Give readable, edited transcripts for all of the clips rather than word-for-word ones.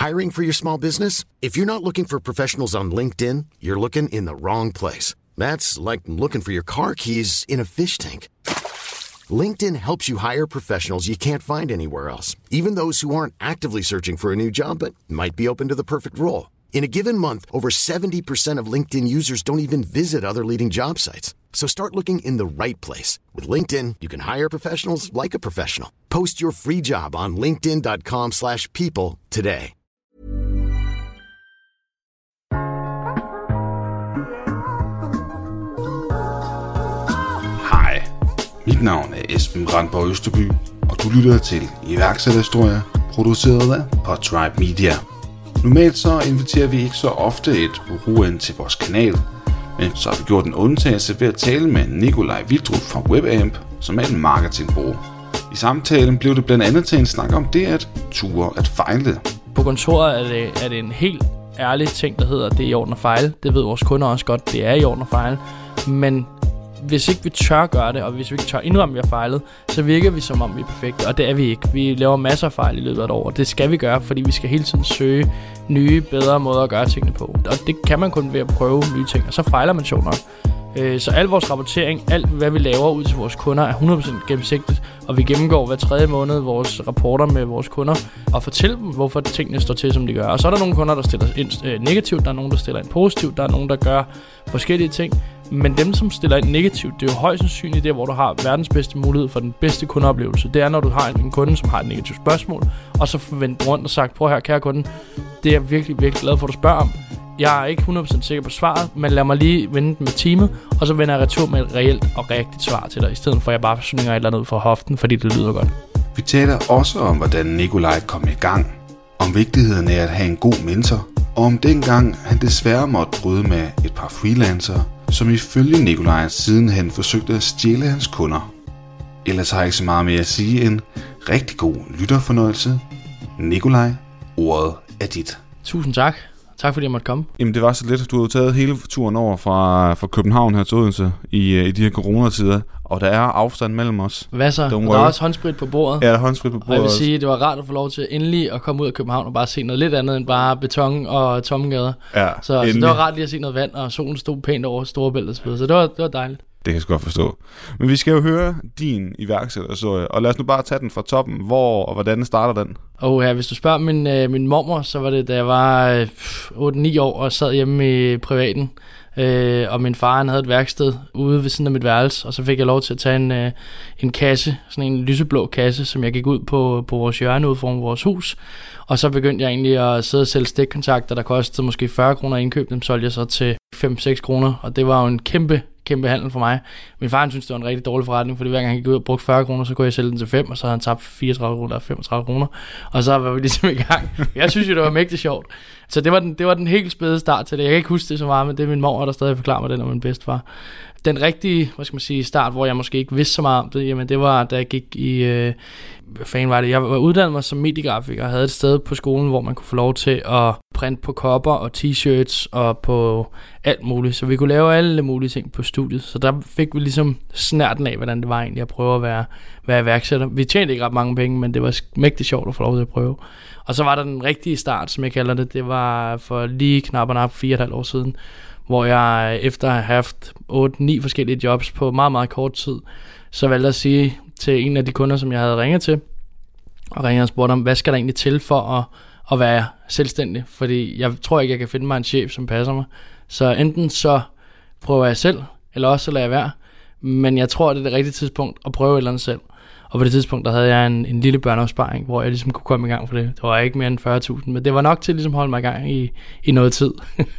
Hiring for your small business? If you're not looking for professionals on LinkedIn, you're looking in the wrong place. That's like looking for your car keys in a fish tank. LinkedIn helps you hire professionals you can't find anywhere else, even those who aren't actively searching for a new job but might be open to the perfect role. In a given month, over 70% of LinkedIn users don't even visit other leading job sites. So start looking in the right place. With LinkedIn, you can hire professionals like a professional. Post your free job on linkedin.com/people today. Hej, mit navn er Esben Brandborg Østerby, og du lytter til iværksætterhistorier, produceret af Podtribe Media. Normalt så inviterer vi ikke så ofte et bureau ind til vores kanal, men så har vi gjort en undtagelse ved at tale med Nikolaj Vildrup fra WebAmp, som er en marketingbureau. I samtalen blev det blandt andet til en snak om det at ture at fejle. På kontoret er det en helt ærlig ting, der hedder, at det er i orden at fejle. Det ved vores kunder også godt, det er i orden at fejle. Men hvis ikke vi tør gøre det, og hvis vi ikke tør indrømme, at vi har fejlet, så virker vi som om, vi er perfekte, og det er vi ikke. Vi laver masser af fejl i løbet af et år, og det skal vi gøre, fordi vi skal hele tiden søge nye, bedre måder at gøre tingene på. Og det kan man kun ved at prøve nye ting, og så fejler man sjovt nok. Så al vores rapportering, alt hvad vi laver ud til vores kunder, er 100% gennemsigtigt, og vi gennemgår hver 3. måned vores rapporter med vores kunder, og fortæller dem, hvorfor tingene står til, som de gør. Og så er der nogle kunder, der stiller ind negativt, der er nogen, der stiller ind positivt, der er nogen, der gør forskellige ting. Men dem, som stiller ind negativt, det er jo højst sandsynligt der, hvor du har verdens bedste mulighed for den bedste kundeoplevelse. Det er, når du har en kunde, som har et negativt spørgsmål, og så vendt rundt og sagt, prøv her, kære kunde, det er jeg virkelig, virkelig glad for, at du spørger om. Jeg er ikke 100% sikker på svaret, men lad mig lige vende den med teamet, og så vender jeg retur med et reelt og rigtigt svar til dig, i stedet for at jeg bare slynger et eller andet ud fra hoften, fordi det lyder godt. Vi taler også om, hvordan Nikolaj kom i gang, om vigtigheden af at have en god mentor, og om dengang han desværre måtte bryde med et par freelancere, som ifølge Nikolaj sidenhen forsøgte at stjæle hans kunder. Ellers har jeg ikke så meget mere at sige end rigtig god lytterfornøjelse. Nikolaj, ordet er dit. Tusind tak. Tak fordi jeg måtte komme. Jamen det var så lidt. Du har taget hele turen over fra København her til Odense i de her coronatider, og der er afstand mellem os. Hvad så? Der er også håndsprit på bordet. Ja, der er håndsprit på bordet. Og jeg vil sige, det var rart at få lov til endelig at komme ud af København og bare se noget lidt andet end bare beton og tomme gader. Ja, så det var rart lige at se noget vand, og solen stod pænt over Storebælt og så videre. Så det var dejligt. Det kan jeg godt forstå. Men vi skal jo høre din iværksætterhistorie, og lad os nu bare tage den fra toppen. Hvor og hvordan starter den? Ja, hvis du spørger min mormor, så var det, da jeg var 8-9 år og sad hjemme i privaten. Og min far han havde et værksted ude ved siden af mit værelse, og så fik jeg lov til at tage en kasse, sådan en lyseblå kasse, som jeg gik ud på vores hjørne ude foran vores hus. Og så begyndte jeg egentlig at sidde og sælge stikkontakter, der kostede måske 40 kroner indkøb. Dem solgte jeg så til 5-6 kroner, og det var jo en kæmpe handel for mig. Min far synes det var en rigtig dårlig forretning, fordi hver gang jeg gik ud og brugte 40 kroner, så kunne jeg sælge den til 5, og så havde han tabt 34 kroner eller 35 kroner. Og så var vi ligesom i gang. Jeg synes jo, det var mægtig sjovt. Så det var den helt spæde start til det. Jeg kan ikke huske det så meget, men det er min mor, der stadig forklarer mig det, og min bedstefar. Den rigtige, start, hvor jeg måske ikke vidste så meget om det, jamen det var, da jeg gik i... hvad fanden var det? Jeg var uddannet mig som mediegrafiker og havde et sted på skolen, hvor man kunne få lov til at printe på kopper og t-shirts og på alt muligt. Så vi kunne lave alle mulige ting på studiet. Så der fik vi ligesom snærten af, hvordan det var egentlig at prøve at være iværksætter. Vi tjente ikke ret mange penge, men det var mægtig sjovt at få lov til at prøve. Og så var der den rigtige start, som jeg kalder det. Det var for lige knap 4,5 år siden, hvor jeg efter at have haft 8-9 forskellige jobs på meget, meget kort tid, så valgte jeg at sige til en af de kunder, som jeg havde ringet til, og ringede og spurgte om, hvad skal der egentlig til for at være selvstændig? Fordi jeg tror ikke, jeg kan finde mig en chef, som passer mig. Så enten så prøver jeg selv, eller også så lader jeg være. Men jeg tror, det er det rigtige tidspunkt at prøve et eller andet selv. Og på det tidspunkt, der havde jeg en lille børneopsparing, hvor jeg ligesom kunne komme i gang for det. Det var ikke mere end 40.000, men det var nok til at ligesom holde mig i gang i noget tid.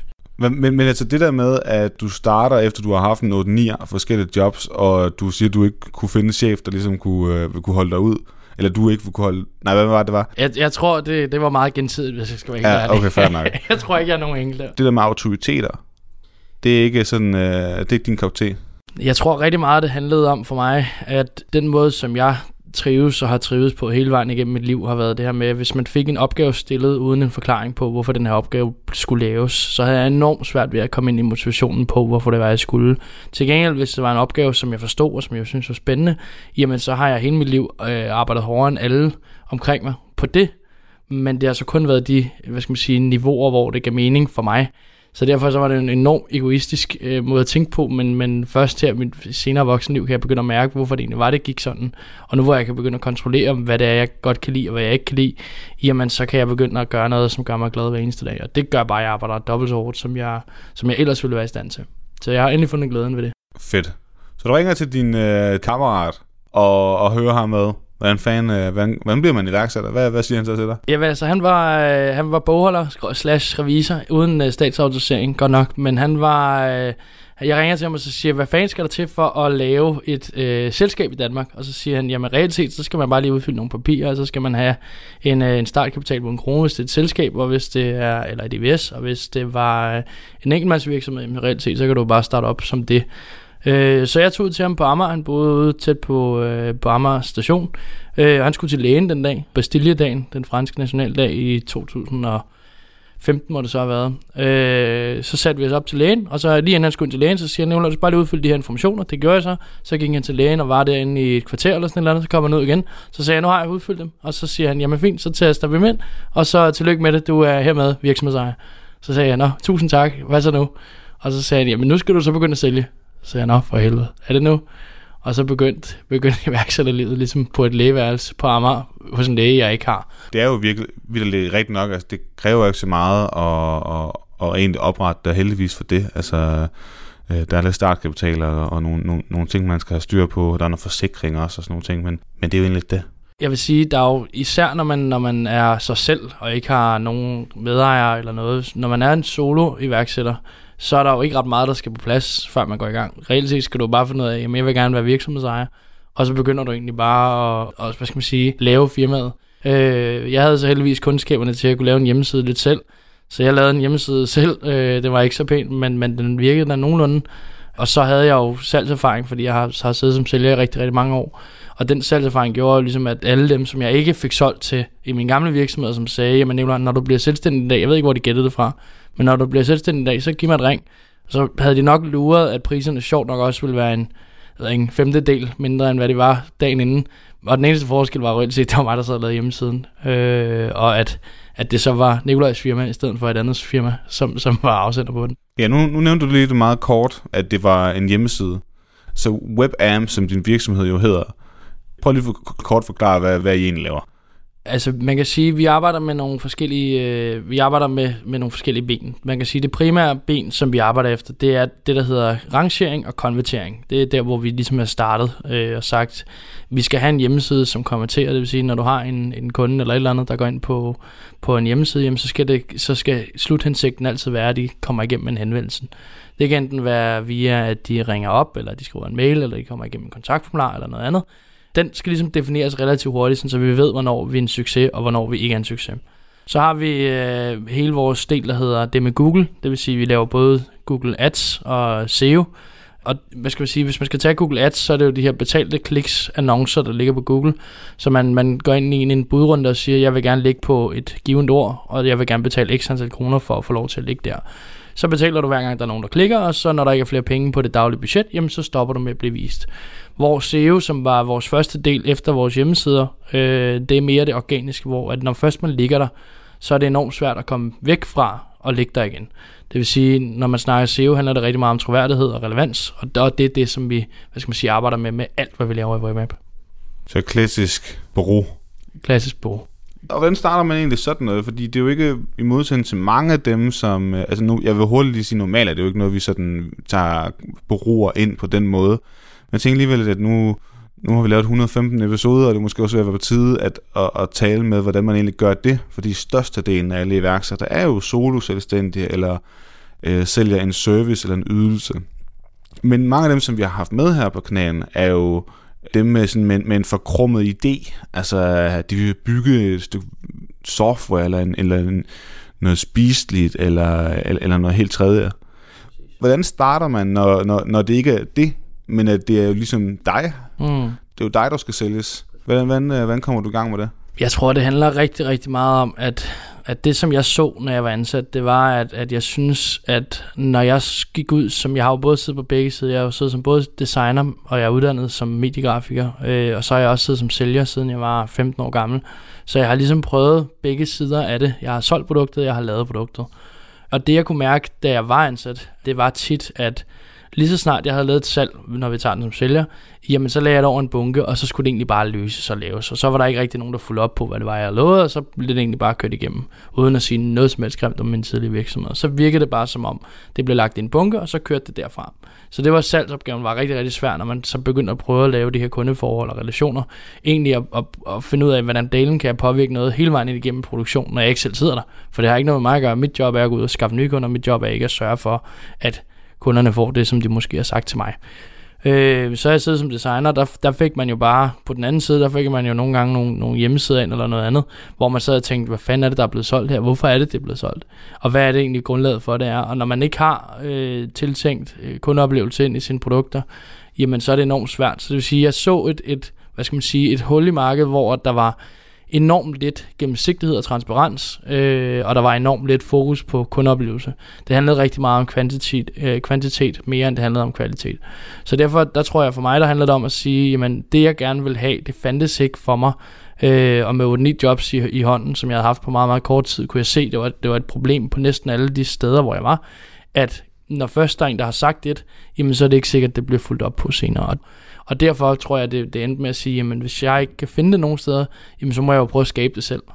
Men altså det der med, at du starter efter du har haft 8-9 forskellige jobs, og du siger, at du ikke kunne finde en chef, der ligesom kunne holde dig ud, eller du ikke kunne holde... Nej, hvad var det var? Jeg tror, det var meget gensidigt, hvis jeg skal være helt ærlig. Okay, fair nok. Jeg tror ikke, jeg er nogen enkelt der. Det der med autoriteter, det er ikke sådan, det er ikke din kop te. Jeg tror rigtig meget, det handlede om for mig, at den måde, som jeg trives og har trives på hele vejen igennem mit liv, har været det her med, hvis man fik en opgave stillet uden en forklaring på, hvorfor den her opgave skulle laves, så havde jeg enormt svært ved at komme ind i motivationen på, hvorfor det var, jeg skulle. Til gengæld, hvis det var en opgave, som jeg forstod, og som jeg synes var spændende, jamen så har jeg hele mit liv arbejdet hårdere end alle omkring mig på det. men det har så kun været de, niveauer, hvor det gav mening for mig. Så derfor så var det en enormt egoistisk måde at tænke på, men først her i mit senere voksenliv kan jeg begynde at mærke, hvorfor det egentlig var, det gik sådan. Og nu hvor jeg kan begynde at kontrollere, hvad det er, jeg godt kan lide, og hvad jeg ikke kan lide, jamen så kan jeg begynde at gøre noget, som gør mig glad hver eneste dag. Og det gør bare, at jeg arbejder dobbelt så hårdt, som jeg ellers ville være i stand til. Så jeg har endelig fundet glæden ved det. Fedt. Så du ringer til din kammerat og hører ham med. Hvordan bliver man iværksætter? Hvad siger han så til dig? Ja, altså han var bogholder / revisor uden statsautorisering, godt nok. Men han var... jeg ringer til ham og så siger, hvad fanden skal der til for at lave et selskab i Danmark? Og så siger han, jamen reelt set, så skal man bare lige udfylde nogle papirer, og så skal man have en startkapital på 1 krone, hvis det er et selskab, og hvis det er, eller et IVS, og hvis det var en enkeltmandsvirksomhed, reelt set, så kan du bare starte op som det. Så jeg tog til ham på Amager. Han boede ude tæt på Amager station, og han skulle til lægen den dag, Bastille-dagen, den franske nationaldag i 2015 må det så have været. Så satte vi os op til lægen, og så lige inden han skulle til lægen, så siger han, lad os bare lige udfylde de her informationer. Det gjorde jeg så. Så gik han til lægen og var derinde i et kvarter eller sådan noget, så kom han ud igen. Så sagde jeg, nu har jeg udfyldt dem, og så siger han, jamen fint, så tester vi dem ind, og så tillykke med det, du er hermed virksomhedsejer. Så sagde jeg, nå, tusind tak, hvad så nu? Og så sagde han, jamen nu skal du så begynde at sælge. Så sagde jeg, nå for helvede, er det nu? Og så begyndte iværksætterlivet ligesom på et lægeværelse på Amager hos en læge, jeg ikke har. Det er jo virkelig rigtigt nok, altså det kræver jo ikke så meget at egentlig oprette der heldigvis for det. Altså der er lidt startkapitaler og nogle ting, man skal have styr på. Der er nogle forsikringer også og sådan nogle ting, men det er jo egentlig det. Jeg vil sige, der er jo især når man er sig selv og ikke har nogen medejere eller noget, når man er en solo iværksætter, så er der jo ikke ret meget, der skal på plads, før man går i gang. Reelt set skal du bare finde ud af, at jeg vil gerne være virksomhedsejer, og så begynder du egentlig bare at lave firmaet. Jeg havde så heldigvis kundskaberne til at kunne lave en hjemmeside lidt selv, så jeg lavede en hjemmeside selv. Det var ikke så pænt, men den virkede der nogenlunde. Og så havde jeg jo salgserfaring, fordi jeg har siddet som sælger i rigtig, rigtig mange år. Og den salgserfaring gjorde jo ligesom, at alle dem, som jeg ikke fik solgt til i min gamle virksomhed, som sagde, jamen når du bliver selvstændig i dag, jeg ved ikke, hvor de gættede det fra, men når du bliver selvstændig i dag, så giv mig et ring. Så havde de nok luret, at priserne sjovt nok også ville være en femtedel mindre, end hvad de var dagen inden. Og den eneste forskel var reelt set, det var mig, der sad og lavede hjemmesiden. Og at det så var Nikolajs firma, i stedet for et andet firma, som var afsender på den. Ja, nu nævnte du lige meget kort, at det var en hjemmeside. Så WebAm, som din virksomhed jo hedder, prøv lige kort forklare, hvad I egentlig laver. Altså, man kan sige, at vi arbejder med nogle forskellige, med nogle forskellige ben. Man kan sige, at det primære ben, som vi arbejder efter, det er det, der hedder rangering og konvertering. Det er der, hvor vi ligesom er startet og sagt, vi skal have en hjemmeside, som konverterer. Det vil sige, når du har en kunde eller et eller andet, der går ind på en hjemmeside, jamen, så skal sluthensigten altid være, at de kommer igennem en henvendelse. Det kan enten være via, at de ringer op, eller de skriver en mail, eller de kommer igennem en kontaktformular eller noget andet. Den skal ligesom defineres relativt hurtigt, så vi ved, hvornår vi er en succes, og hvornår vi ikke er en succes. Så har vi hele vores del, der hedder det med Google. Det vil sige, at vi laver både Google Ads og SEO. Og hvis man skal tage Google Ads, så er det jo de her betalte kliks, annoncer, der ligger på Google. Så man går ind i en budrunde og siger, jeg vil gerne ligge på et givet ord, og jeg vil gerne betale x antal kroner for at få lov til at ligge der. Så betaler du hver gang, der er nogen, der klikker, og så når der ikke er flere penge på det daglige budget, jamen så stopper du med at blive vist. Vores SEO, som var vores første del efter vores hjemmesider, det er mere det organiske, hvor at når først man ligger der, så er det enormt svært at komme væk fra og ligge der igen. Det vil sige, når man snakker SEO, handler det rigtig meget om troværdighed og relevans, og det er det, som vi arbejder med alt, hvad vi laver i WebApp. Så klassisk bureau. Klassisk bureau. Og hvordan starter man egentlig sådan noget? Fordi det er jo ikke i modsætning til mange af dem, som... Altså nu, jeg vil hurtigt lige sige normalt, at det er jo ikke noget, vi sådan tager bureauer ind på den måde. Men jeg tænker alligevel, at nu har vi lavet 115 episoder, og det er måske også ved at være på tide at tale med, hvordan man egentlig gør det. Fordi størstedelen af alle iværksættere er jo solo-selvstændige, eller sælger en service eller en ydelse. Men mange af dem, som vi har haft med her på kanalen, er jo dem med en forkrummet idé. Altså, de vil bygge et stykke software, eller noget spiseligt, eller noget helt tredje. Hvordan starter man, når det ikke er det, men at det er jo ligesom dig? Det er jo dig, der skal sælges. Hvordan kommer du i gang med det? Jeg tror, det handler rigtig, rigtig meget om, at at det, som jeg så, når jeg var ansat, det var, at jeg synes, at når jeg gik ud, som jeg har jo både siddet på begge sider, jeg har jo siddet som både designer, og jeg er uddannet som mediegrafiker, og så har jeg også siddet som sælger, siden jeg var 15 år gammel. Så jeg har ligesom prøvet begge sider af det. Jeg har solgt produktet, jeg har lavet produktet. Og det, jeg kunne mærke, da jeg var ansat, det var tit, at lige så snart jeg havde lavet et salg, når vi tager den som sælger, jamen så lagde jeg det over en bunke, og så skulle det egentlig bare løses og laves. Og så var der ikke rigtig nogen, der fulgte op på, hvad det var, jeg havde lovet, og så blev det egentlig bare kørt igennem, uden at sige noget som helst grimt om min tidlige virksomhed. Så virkede det bare som om, det blev lagt i en bunke, og så kørte det derfra. Så det var salgsopgaven, var rigtig, rigtig svært, når man så begyndte at prøve at lave de her kundeforhold og relationer. Egentlig at finde ud af, hvordan delen kan påvirke noget hele vejen ind igennem produktionen, når jeg ikke selv sidder der. For det har ikke noget med mig at gøre. Mit job er at gå ud og skaffe nye kunder, mit job er ikke at sørge for, at kunderne får det, som de måske har sagt til mig. Så jeg sidder som designer, der fik man jo bare, på den anden side, der fik man jo nogle gange nogle hjemmesider ind eller noget andet, hvor man sad og tænkte, hvad fanden er det, der er blevet solgt her? Hvorfor er det er blevet solgt? Og hvad er det egentlig grundlaget for det er? Og når man ikke har tiltænkt kundeoplevelse ind i sine produkter, jamen så er det enormt svært. Så det vil sige, jeg så et hul i markedet, hvor der var enormt lidt gennemsigtighed og transparens, og der var enormt lidt fokus på kundeoplevelse. Det handlede rigtig meget om kvantitet mere end det handlede om kvalitet. Så derfor, der tror jeg for mig, der handlede det om at sige, jamen det jeg gerne vil have, det fandtes ikke for mig. Og med 8-9 jobs i hånden, som jeg havde haft på meget, meget kort tid, kunne jeg se, det var et problem på næsten alle de steder, hvor jeg var, at når først der er en, der har sagt det, jamen så er det ikke sikkert, at det bliver fulgt op på senere. Og derfor tror jeg, det endte med at sige, jamen hvis jeg ikke kan finde det nogen steder, jamen så må jeg jo prøve at skabe det selv.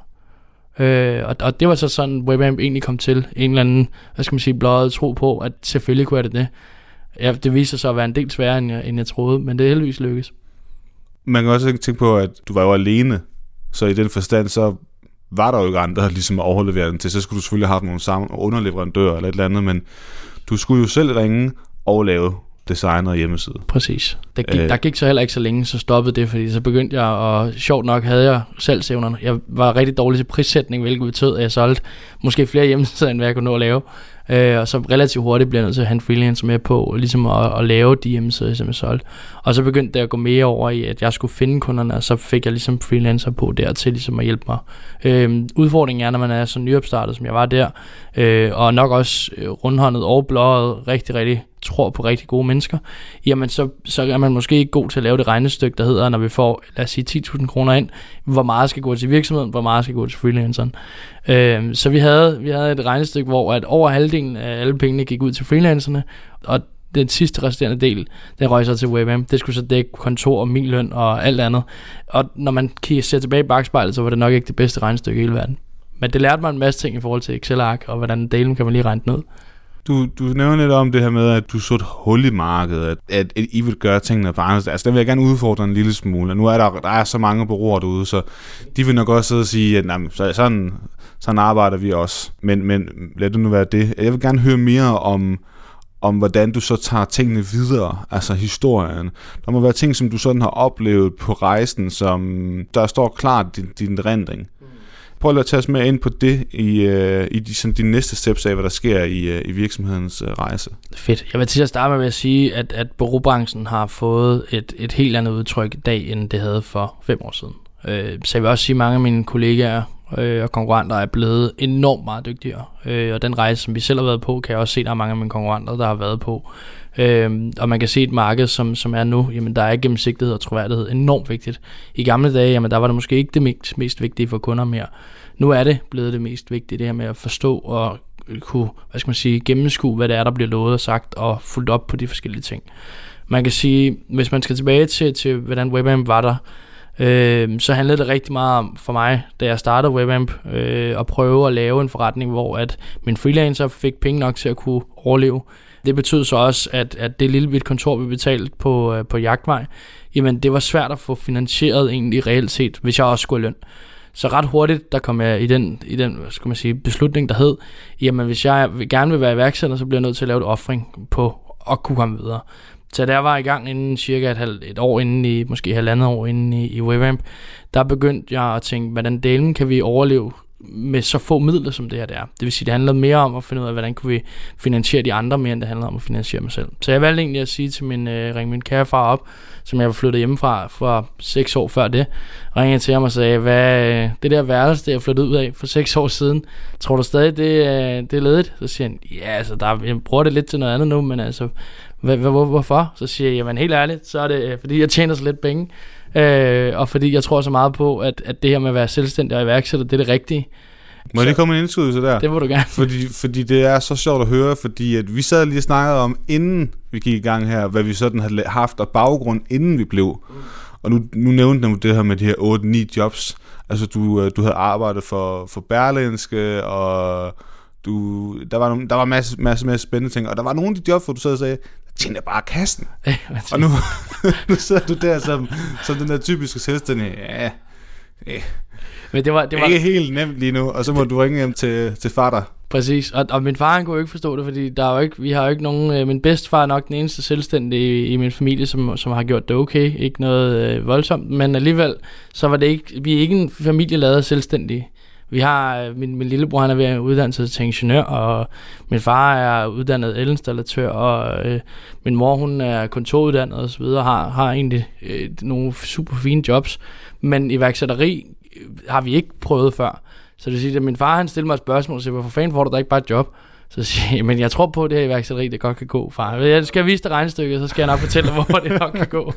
Og det var så sådan, WebAmp egentlig kom til. En eller anden, bløjet tro på, at selvfølgelig kunne jeg det. Ja, det viser sig at være en del sværere, end jeg troede, men det er heldigvis lykkes. Man kan også tænke på, at du var jo alene, så i den forstand, så var der jo ikke andre, ligesom at overlevere den til. Så skulle du selvfølgelig have nogle sammen underleverandører eller et eller andet, men du skulle jo selv ringe og lave designer og hjemmeside. Præcis. Der gik så heller ikke så længe, så stoppede det, fordi så begyndte jeg, og sjovt nok havde jeg salgsevnerne. Jeg var rigtig dårlig til prissætning, hvilket betød, at jeg solgte måske flere hjemmesider, end hvad jeg kunne nå at lave. Og så relativt hurtigt blev jeg nødt til at have en freelancer med på, ligesom at lave de hjemmesider, som jeg solgte. Og så begyndte det at gå mere over i, at jeg skulle finde kunderne, og så fik jeg ligesom freelancer på dertil, ligesom at hjælpe mig. Udfordringen er, når man er så nyopstartet, som jeg var der, og nok også rundhåndet og blåret rigtig, rigtig tror på rigtig gode mennesker, jamen så er man måske ikke god til at lave det regnestykke, der hedder, når vi får, lad os sige, 10.000 kroner ind, hvor meget skal gå til virksomheden, hvor meget skal gå til freelanceren. Så vi havde et regnestykke, hvor at over halvdelen af alle pengene gik ud til freelancerne, og den sidste resterende del, den røg så til WebAmp. Det skulle så dække kontor og min løn og alt andet. Og når man ser tilbage i bagspejlet, så var det nok ikke det bedste regnestykke i hele verden. Men det lærte mig en masse ting i forhold til Excel-ark, og hvordan delen kan man lige regne ned. Du nævner lidt om det her med, at du så et hul i markedet, at I vil gøre tingene på andre. Altså, der vil jeg gerne udfordre en lille smule. Nu er der er så mange bureauer derude, så de vil nok også sidde og sige, at sådan arbejder vi også. Men lad det nu være det. Jeg vil gerne høre mere om hvordan du så tager tingene videre, altså historien. Der må være ting, som du sådan har oplevet på rejsen, som der står klart din rendring. Prøv at tage os med ind på det i de næste steps af, hvad der sker i virksomhedens rejse. Fedt. Jeg vil til at starte med at sige, at bureaubranchen har fået et helt andet udtryk i dag, end det havde for 5 år siden. Så jeg vil også sige, at mange af mine kollegaer og konkurrenter er blevet enormt meget dygtigere. Og den rejse, som vi selv har været på, kan jeg også se, at der er mange af mine konkurrenter, der har været på. Og man kan se et marked, som er nu, jamen der er gennemsigtighed og troværdighed enormt vigtigt. I gamle dage, jamen der var det måske ikke det mest vigtige for kunder mere. Nu er det blevet det mest vigtige, det her med at forstå og kunne, gennemskue, hvad det er, der bliver lovet og sagt, og fulgt op på de forskellige ting. Man kan sige, hvis man skal tilbage til hvordan WebAmp var der, så handlede det rigtig meget om for mig, da jeg startede WebAmp, at prøve at lave en forretning, hvor at min freelancer fik penge nok til at kunne overleve. Det betød så også, at det lille kontor, vi betalte på Jagtvej, jamen det var svært at få finansieret egentlig reelt set, hvis jeg også skulle løn. Så ret hurtigt, der kom jeg i den beslutning, der hed, jamen hvis jeg gerne vil være iværksætter, så bliver jeg nødt til at lave et offring på at kunne komme videre. Så da jeg var i gang inden cirka et år inden måske 1,5 år inden i WebAmp, der begyndte jeg at tænke, hvordan delen kan vi overleve med så få midler, som det her det er. Det vil sige, det handler mere om at finde ud af, hvordan kunne vi finansiere de andre, mere end det handler om at finansiere mig selv. Så jeg valgte egentlig at sige til ringe min kære far op, som jeg var flyttet hjemmefra for 6 år før det, ringede til ham og sagde, hvad det der værelse, det jeg flyttet ud af for 6 år siden, tror du stadig, det er ledigt? Så siger han, ja, altså, jeg bruger det lidt til noget andet nu, men altså, hvorfor? Så siger jeg, jamen helt ærligt, så er det, fordi jeg tjener så lidt penge, og fordi jeg tror så meget på, at det her med at være selvstændig og iværksætter, det er det rigtige. Må jeg lige komme en indskydelse der? Det må du gerne. Fordi det er så sjovt at høre, fordi at vi sad lige og snakkede om, inden vi gik i gang her, hvad vi sådan havde haft og baggrund, inden vi blev. Og nu nævnte du det her med de her 8-9 jobs. Altså du havde arbejdet for Berlingske, og der var masse spændende ting. Og der var nogle af de jobs, hvor du sad og sagde, der tjener bare kassen. Og nu sidder du der som den der typiske selvstændige. Ja. Men det var ikke helt nemt lige nu, og så må du ringe hjem til far der. Præcis, og min far han kunne jo ikke forstå det, fordi vi har jo ikke nogen, min bedstefar er nok den eneste selvstændige i min familie, som har gjort det okay, ikke noget voldsomt, men alligevel, så var det ikke, vi er ikke en familie lavet selvstændige. Vi har, min lillebror han er ved at uddanne sig til ingeniør, og min far er uddannet elinstallatør, og min mor hun er kontoruddannet og så videre, har egentlig nogle super fine jobs, men iværksætteri har vi ikke prøvet før. Så det vil sige, at min far han stiller mig et spørgsmål og siger, hvorfor fanden får du da ikke bare et job? Så siger jeg, men jeg tror på, at det her iværksætteri, det godt kan gå, far. Jeg skal vise dig regnestykket, så skal jeg nok fortælle dig, hvor det nok kan gå.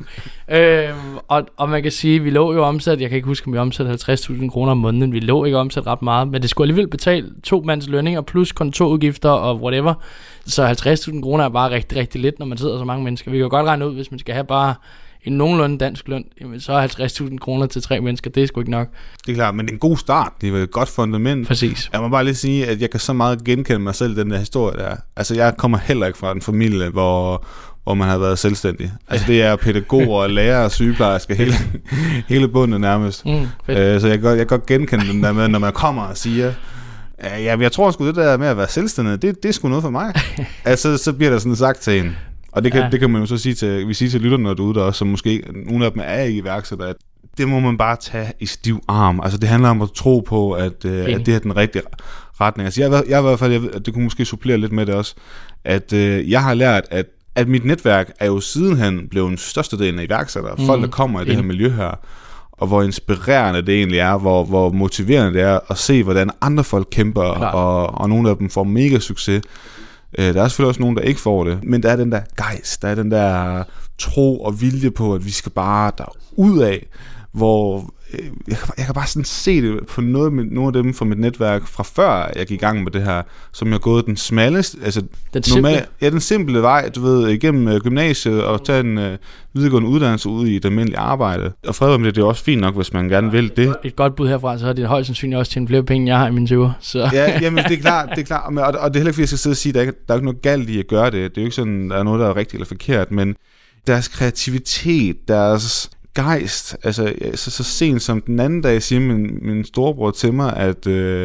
Og man kan sige, at vi lå jo omsat, jeg kan ikke huske, om vi omsatte 50.000 kroner om måneden. Vi lå ikke omsat ret meget, men det skulle alligevel betale 2 mands lønninger, plus kontorudgifter og whatever. Så 50.000 kroner er bare rigtig, rigtig lidt, når man sidder så mange mennesker. Vi kan jo godt regne ud, hvis man skal have bare en nogenlunde dansk løn, jamen så er 50.000 kroner til 3 mennesker, det er sgu ikke nok. Det er klart, men det er en god start. Det er et godt fundament. Præcis. Jeg må bare lige sige, at jeg kan så meget genkende mig selv i den der historie der. Altså, jeg kommer heller ikke fra en familie, hvor man har været selvstændig. Altså, det er pædagoger, lærere og sygeplejersker, hele bundet nærmest. Så jeg kan godt genkende den der med, når man kommer og siger, ja, jeg tror sgu det der med at være selvstændig, det er sgu noget for mig. Altså, så bliver der sådan sagt til en. Og det kan man jo så sige til lytterne derude, der også, som måske nogle af dem er ikke iværksætter, at det må man bare tage i stiv arm. Altså det handler om at tro på, at det er den rigtige retning. Altså jeg i hvert fald, det kunne måske supplere lidt med det også, at jeg har lært, at mit netværk er jo sidenhen blevet en største del af iværksættere. Folk, der kommer i det her miljø her, og hvor inspirerende det egentlig er, hvor motiverende det er at se, hvordan andre folk kæmper, og nogle af dem får mega succes. Der er selvfølgelig også nogen, der ikke får det, men der er den der gejst, der er den der tro og vilje på, at vi skal bare derudad, hvor jeg kan bare sådan se det på nogle af dem fra mit netværk fra før jeg gik i gang med det her, som jeg har gået den smalleste, altså den simple vej, du ved, igennem gymnasiet og tage en videregående uddannelse ude i et almindeligt arbejde. Og fred om det er også fint nok, hvis man gerne vil det. Et godt bud herfra, så har det højst sandsynligt også tjent flere penge, end jeg har i mine 20'er. Så. Ja, jamen det er klart, og det er heller ikke, fordi jeg skal sidde og sige, at der er ikke noget galt i at gøre det. Det er jo ikke sådan, der er noget, der er rigtigt eller forkert, men deres kreativitet, deres gejst, altså så sent som den anden dag siger min storebror til mig, at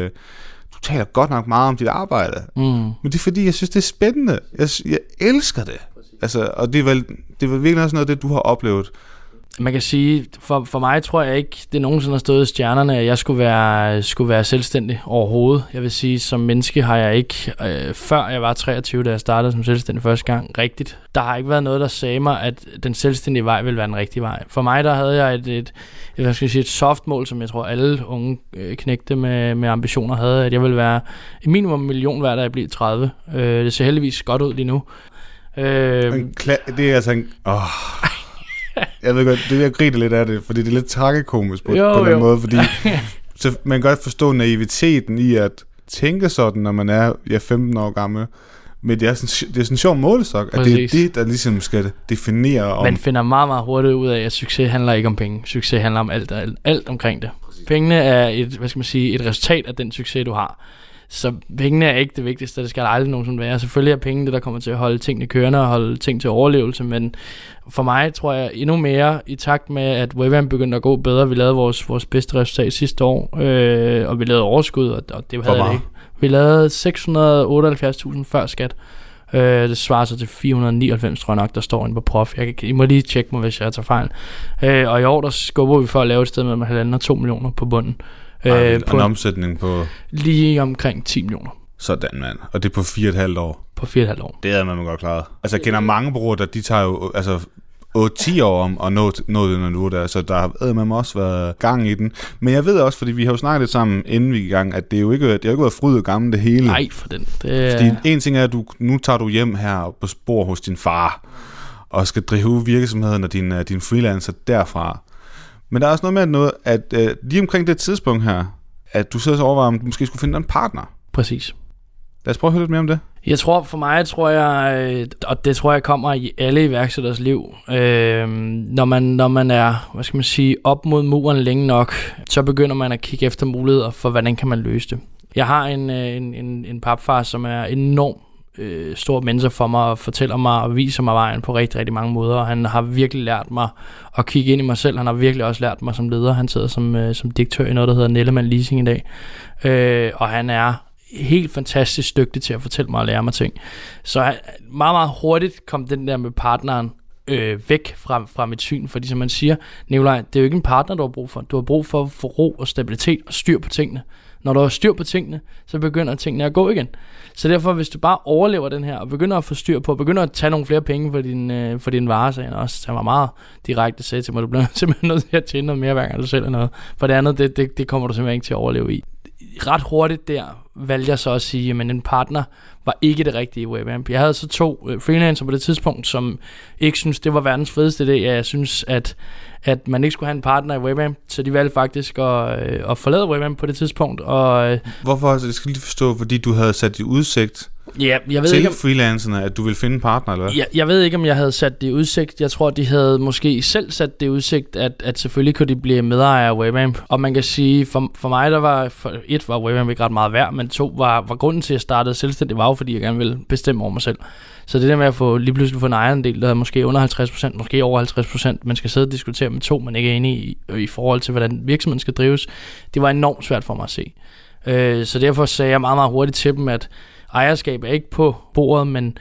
du taler godt nok meget om dit arbejde, men det er fordi, jeg synes, det er spændende. Jeg elsker det. Altså, og det er vel virkelig også noget af det, du har oplevet. Man kan sige, for mig tror jeg ikke, det nogensinde har stået i stjernerne, at jeg skulle være selvstændig overhovedet. Jeg vil sige, som menneske har jeg ikke, før jeg var 23, da jeg startede som selvstændig første gang, rigtigt. Der har ikke været noget, der sagde mig, at den selvstændige vej ville være den rigtige vej. For mig, der havde jeg et soft mål, som jeg tror, alle unge knægte med ambitioner havde, at jeg ville være i minimum 1 million hver, da jeg blev 30. Det ser heldigvis godt ud lige nu. Det er altså en... Jeg ved godt, jeg griner lidt af det, fordi det er lidt tragikomisk på den måde, fordi så man kan godt forstå naiviteten i at tænke sådan, når man er 15 år gammel, men det er sådan en sjov målestok, at det er det, der ligesom skal definere om... Man finder meget, meget hurtigt ud af, at succes handler ikke om penge. Succes handler om alt omkring det. Pengene er et resultat af den succes, du har. Så pengene er ikke det vigtigste, det skal der aldrig nogensinde være. Selvfølgelig er penge det, der kommer til at holde tingene kørende og holde ting til overlevelse, men for mig tror jeg endnu mere i takt med, at Webam begyndte at gå bedre. Vi lavede vores bedste resultat sidste år, og vi lavede overskud, og det havde det ikke. Vi lavede 678.000 før skat. Det svarer sig til 499, tror jeg nok, der står inde på Prof. I må lige tjekke mig, hvis jeg tager fejl. Og i år, der skubber vi for at lave et sted mellem 1,5 og 2 millioner på bunden. En omsætning på? Lige omkring 10 millioner. Sådan, mand. Og det er på 4,5 år? På 4,5 år. Det er man godt klaret. Altså, jeg kender mange bureauer, der de tager jo 8-10 år om at nå det niveau der, så der har med mig også været gang i den. Men jeg ved også, fordi vi har jo snakket lidt sammen, inden vi gik i gang, at det er jo ikke været fryd og gammel det hele. Nej, for den. Fordi en ting er, at nu tager du hjem her på spor hos din far, og skal drive virksomheden og din freelancer derfra. Men der er også noget med at lige omkring det tidspunkt her, at du sidder og overvejer, om du måske skulle finde dig en partner. Præcis. Lad os prøve at høre lidt mere om det. Jeg tror, for mig, og det tror jeg kommer i alle iværksætteres liv, når man er, hvad skal man sige, op mod muren længe nok, så begynder man at kigge efter muligheder for, hvordan kan man løse det. Jeg har en papfar, som er enormt stor mentor for mig, og fortæller mig og viser mig vejen på rigtig, rigtig mange måder, og han har virkelig lært mig at kigge ind i mig selv. Han har virkelig også lært mig som leder. Han sidder som direktør i noget, der hedder Nellemann Leasing i dag, og han er helt fantastisk dygtig til at fortælle mig og lære mig ting. Så meget, meget hurtigt kom den der med partneren væk fra mit syn, fordi som man siger, Nikolaj, det er jo ikke en partner, du har brug for. Du har brug for at få ro og stabilitet og styr på tingene. Når du har styr på tingene, så begynder tingene at gå igen. Så derfor, hvis du bare overlever den her, og begynder at få styr på, og begynder at tage nogle flere penge for din vare, så han også var meget direkte sagde til mig, du bliver simpelthen nødt til at tjene noget mere, hver gang du sælger noget. For det andet, det kommer du simpelthen ikke til at overleve i. Ret hurtigt der valgte jeg så at sige, at en partner var ikke det rigtige i Webamp. Jeg havde så 2 freelancer på det tidspunkt, som ikke synes det var verdens fedeste idé. Jeg synes, at man ikke skulle have en partner i Webamp, så de valgte faktisk at forlade Webamp på det tidspunkt. Og hvorfor? Altså, det skal lige forstå, fordi du havde sat i udsigt jeg ved til ikke, freelancerne, at du ville finde en partner, eller hvad? Jeg ved ikke, om jeg havde sat det i udsigt. Jeg tror, de havde måske selv sat det i udsigt, at selvfølgelig kunne de blive medejere af Webamp. Og man kan sige, for mig, der var, var Webamp ikke ret meget værd, men 2 var grunden til, at jeg startede selvstændigt, var jo, fordi jeg gerne ville bestemme over mig selv. Så det der med at lige pludselig få en ejerandel, der er måske under 50%, måske over 50%, man skal sidde og diskutere med 2, man ikke er enig i forhold til, hvordan virksomheden skal drives, det var enormt svært for mig at se. Så derfor sagde jeg meget, meget hurtigt til dem, at ejerskab er ikke på bordet, men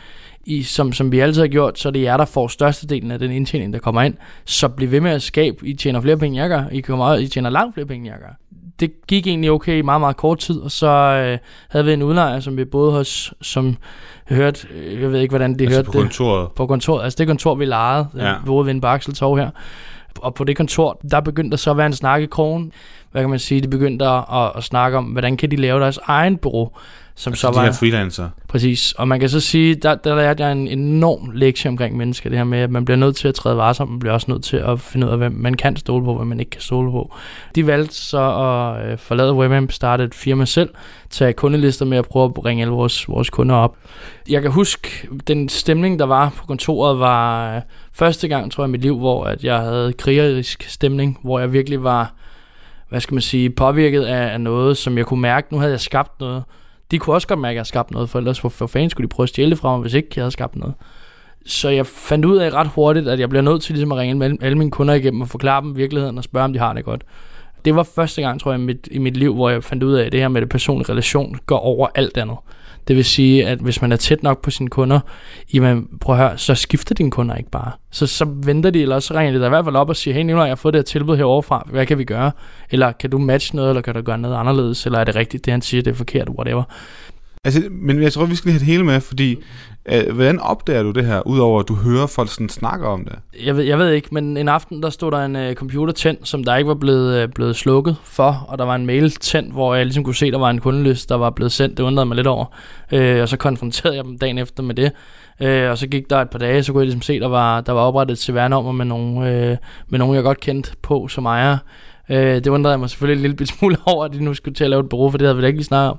som vi altid har gjort, så er det jer, der får størstedelen af den indtjening, der kommer ind. Så bliv ved med at skabe. I tjener flere penge, jeg gør. I tjener langt flere penge, jeg gør. Det gik egentlig okay i meget, meget kort tid, og så havde vi en udlejer, som vi boede hos, som hørte, jeg ved ikke, hvordan de hørte det. På kontoret. Altså det kontor, vi lejede, boede ved en Bakseltorv her. Og på det kontor, der begyndte der så at være en snak i krogen. Hvad kan man sige? De begyndte at snakke om, hvordan kan de lave deres egen bureau. Som altså så de var her freelancer. Præcis. Og man kan så sige, der lærte jeg en enorm lektie omkring mennesker. Det her med, at man bliver nødt til at træde varsomt. Man bliver også nødt til at finde ud af, hvem man kan stole på, hvem man ikke kan stole på. De valgte så at forlade Webamp, starte et firma selv, tage kundelister med at prøve at ringe alle vores kunder op. Jeg kan huske, den stemning, der var på kontoret, var første gang, tror jeg, i mit liv, hvor at jeg havde krigerisk stemning, hvor jeg virkelig var, hvad skal man sige, påvirket af noget, som jeg kunne mærke. Nu havde jeg skabt noget. De kunne også godt mærke, at jeg havde skabt noget, for ellers for fanden skulle de prøve at stjæle fra mig, hvis ikke jeg havde skabt noget. Så jeg fandt ud af ret hurtigt, at jeg bliver nødt til ligesom at ringe alle mine kunder igennem og forklare dem virkeligheden og spørge, om de har det godt. Det var første gang, tror jeg, i mit liv, hvor jeg fandt ud af, at det her med det personlige relation går over alt andet. Det vil sige, at hvis man er tæt nok på sine kunder, jamen prøv at høre, så skifter dine kunder ikke bare. Så venter de, eller så ringer de der i hvert fald op og siger, hey Nikolaj, jeg har fået det her tilbud heroverfra, hvad kan vi gøre? Eller kan du matche noget, eller kan du gøre noget anderledes? Eller er det rigtigt, det han siger, det er forkert, whatever. Altså, men jeg tror, vi skal lige have det hele med, fordi hvordan opdager du det her, udover at du hører folk sådan snakke om det? Jeg ved ikke, men en aften, der stod der en computer tændt, som der ikke var blevet slukket for, og der var en mail tændt, hvor jeg ligesom kunne se, der var en kundeliste, der var blevet sendt. Det undrede mig lidt over, og så konfronterede jeg dem dagen efter med det. Og så gik der et par dage, så kunne jeg ligesom se, der var oprettet et CVR-nummer med nogen, jeg godt kendte på som ejer. Det undrede jeg mig selvfølgelig en lille smule over, at de nu skulle til at lave et bureau, for det havde vi da ikke lige snakket om.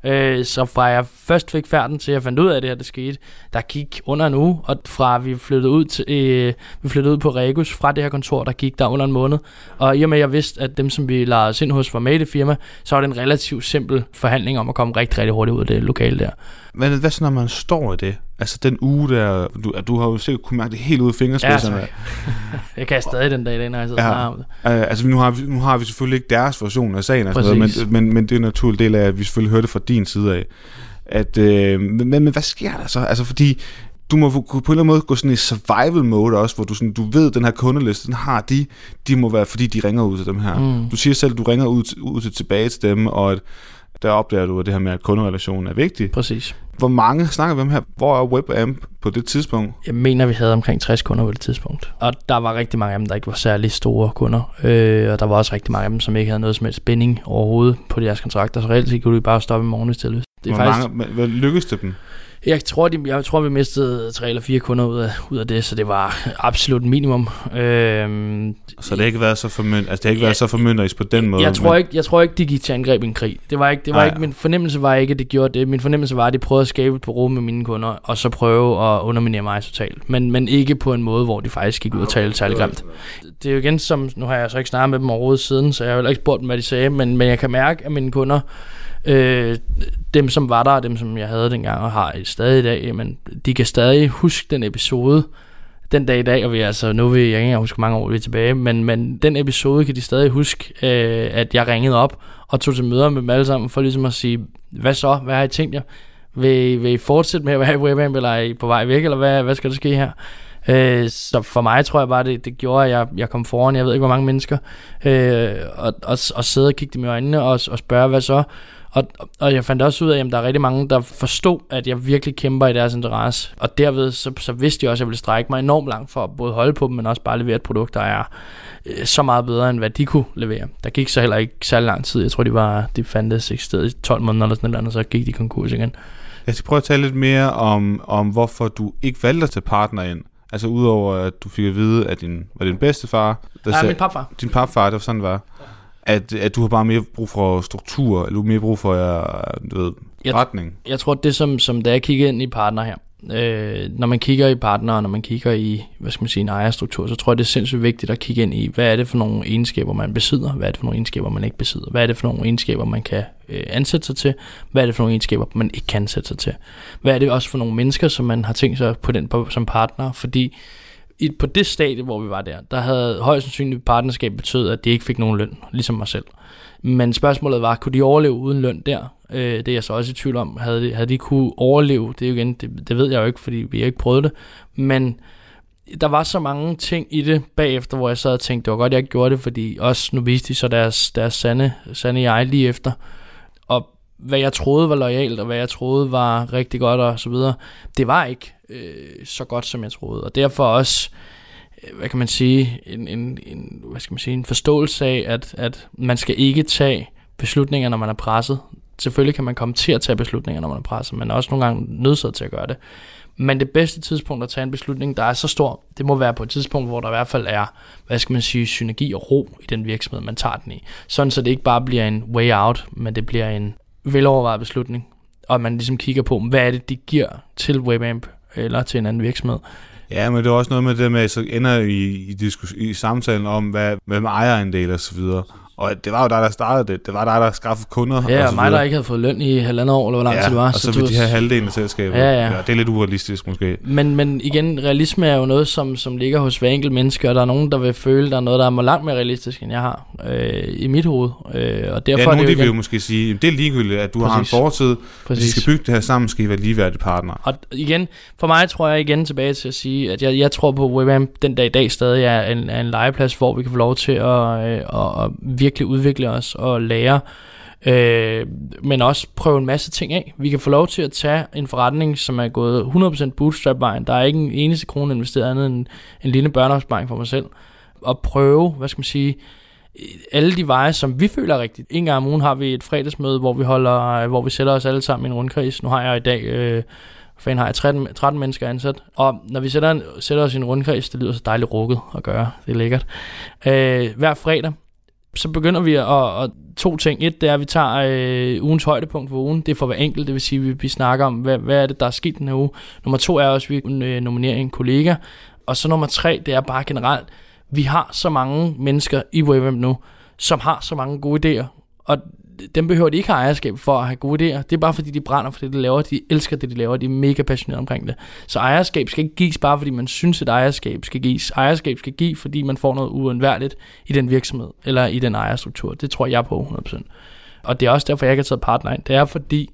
Så fra jeg først fik færden til jeg fandt ud af det her, det skete, der gik under en uge, og fra vi flyttede ud på Regus fra det her kontor, der gik der under en måned. Og i og med jeg vidste, at dem som vi lejede os ind hos var med i det firma, så var det en relativt simpel forhandling om at komme rigtig, rigtig hurtigt ud af det lokale der. Men hvad så når man står i det? Altså den uge der, du har jo sikkert kunne mærke det helt ud af fingerspidserne. Ja, jeg kan stadig den dag, når jeg sidder og om det. Altså nu har vi selvfølgelig ikke deres version af sagen, altså, men det er en naturlig del af, at vi selvfølgelig hørte fra din side af. Men hvad sker der så? Altså fordi du må på en eller anden måde gå sådan i survival mode også, hvor du ved, den her kundeliste, den har de må være, fordi de ringer ud til dem her. Du siger selv, at du ringer ud tilbage til dem, og at der opdager du, at det her med, at kunderelationen er vigtig. Præcis. Hvor mange snakker vi om her? Hvor er WebAmp på det tidspunkt? Jeg mener, vi havde omkring 60 kunder på det tidspunkt. Og der var rigtig mange af dem, der ikke var særlig store kunder. Og der var også rigtig mange af dem, som ikke havde noget som helst spænding overhovedet på deres kontrakter. Så reelt set kunne de bare stoppe i morgen i stedet. Hvad lykkedes det dem? Jeg tror, vi mistede 3 eller 4 kunder ud af det, så det var absolut minimum. Så det har ikke været så formynderisk på den måde? Jeg tror ikke, de gik til angreb i en krig. Det var ikke min fornemmelse var ikke, at det gjorde det. Min fornemmelse var, at de prøvede at skabe et bureau med mine kunder, og så prøve at underminere mig totalt. Men ikke på en måde, hvor de faktisk gik ud og talte særlig grimt. Det er jo igen som, nu har jeg så ikke snakket med dem overhovedet siden, så jeg har jo ikke spurgt dem, hvad de sagde, men jeg kan mærke, at mine kunder, dem som var der, og dem som jeg havde dengang og har stadig i dag, jamen, de kan stadig huske den episode den dag i dag, og nu vil jeg ikke huske mange år vi er tilbage, men den episode kan de stadig huske, at jeg ringede op og tog til møder med dem alle sammen for ligesom at sige, hvad så, hvad har I tænkt jer? Vil I fortsætte med at være i WebAmp, eller er I på vej væk, eller hvad skal der ske her? Så for mig tror jeg bare, det gjorde, at jeg kom foran, jeg ved ikke hvor mange mennesker, og sidde og kigge dem i øjnene og spørge, hvad så? Og jeg fandt også ud af, at der er rigtig mange, der forstod, at jeg virkelig kæmper i deres interesse. Og derved så vidste jeg også, at jeg ville strække mig enormt langt for at både holde på dem, men også bare levere et produkt, der er så meget bedre, end hvad de kunne levere. Der gik så heller ikke særlig lang tid. Jeg tror, de fandtes ikke sted i 12 måneder eller sådan noget, og så gik de konkurs igen. Jeg skal prøve at tale lidt mere om hvorfor du ikke valgte at tage partner ind. Altså udover at du fik at vide, at din bedstefar... min papfar. Din papfar, det var sådan, det var. At du har bare mere brug for struktur, eller du har mere brug for retning. Jeg tror, det som da jeg kigger ind i partner her, når man kigger i partner, og når man kigger i, en ejerstruktur, så tror jeg, det er sindssygt vigtigt at kigge ind i, hvad er det for nogle egenskaber, man besidder, hvad er det for nogle egenskaber, man ikke besidder, hvad er det for nogle egenskaber, man kan ansætte sig til, hvad er det for nogle egenskaber, man ikke kan ansætte sig til, hvad er det også for nogle mennesker, som man har tænkt sig på som partner, fordi på det stadie, hvor vi var der havde højst sandsynligt partnerskab betydet, at de ikke fik nogen løn, ligesom mig selv. Men spørgsmålet var, kunne de overleve uden løn der? Det er jeg så også i tvivl om. Havde de kunne overleve? Det er jo igen, det ved jeg jo ikke, fordi vi har ikke prøvet det. Men der var så mange ting i det bagefter, hvor jeg sad og tænkte, det var godt, jeg ikke gjorde det, fordi også nu viste de så deres sande jeg lige efter. Og hvad jeg troede var loyalt, og hvad jeg troede var rigtig godt og så videre, det var ikke så godt, som jeg troede. Og derfor også, en forståelse af, at man skal ikke tage beslutninger, når man er presset. Selvfølgelig kan man komme til at tage beslutninger, når man er presset, men også nogle gange nødsaget til at gøre det. Men det bedste tidspunkt at tage en beslutning, der er så stor, det må være på et tidspunkt, hvor der i hvert fald er, synergi og ro i den virksomhed, man tager den i. Sådan så det ikke bare bliver en way out, men det bliver en velovervejet beslutning, og man ligesom kigger på, hvad er det, de giver til WebAmp eller til en anden virksomhed. Ja, men det er også noget med det med, så ender i samtalen om, hvad med ejerandel og så videre. Og det var jo dig, der startede det. Det var dig, der skaffede kunder. Ja, og mig, der ikke havde fået løn i 1,5 år, eller hvor lang tid det var. Og så vil de have halvdelen af selskabet. Ja. Det er lidt urealistisk måske. Men igen, realisme er jo noget, som ligger hos hver enkelt menneske, og der er nogen, der vil føle, der er noget, der er langt mere realistisk, end jeg har i mit hoved. Og derfor nogen, det vil jo måske sige, det er ligegyldigt, at du har en fortid, hvis de skal bygge det her sammen, skal I være ligeværdige partner. Og igen, for mig tror jeg igen tilbage til at sige, at jeg tror på, at WebAmp den dag i dag stadig er en legeplads, hvor vi kan få lov til at virkelig udvikle os og lære, men også prøve en masse ting af. Vi kan få lov til at tage en forretning, som er gået 100% bootstrap-vejen. Der er ikke en eneste krone investeret andet end en lille børneopsparing for mig selv. Og prøve, alle de veje, som vi føler rigtigt. En gang om ugen har vi et fredagsmøde, hvor vi sætter os alle sammen i en rundkreds. Nu har jeg i dag... har jeg 13 mennesker ansat. Og når vi sætter os i en rundkreds, det lyder så dejligt rukket at gøre. Det er lækkert. Hver fredag, så begynder vi at 2 ting. Et, det er, at vi tager ugens højdepunkt for ugen. Det er for hver enkelt, det vil sige, at vi snakker om, hvad er det, der er sket den her uge. Nummer 2 er også, at vi nominerer en kollega. Og så nummer 3, det er bare generelt, vi har så mange mennesker i WebAmp nu, som har så mange gode idéer. Og dem behøver de ikke have ejerskab for at have gode idéer. Det er bare fordi, de brænder for det, de laver. De elsker det, de laver. De er mega passionerede omkring det. Så ejerskab skal ikke gives bare fordi man synes, at ejerskab skal gives. Ejerskab skal gives, fordi man får noget uundværligt i den virksomhed, eller i den ejerstruktur. Det tror jeg på 100%. Og det er også derfor, jeg ikke har taget partner ind. Det er fordi,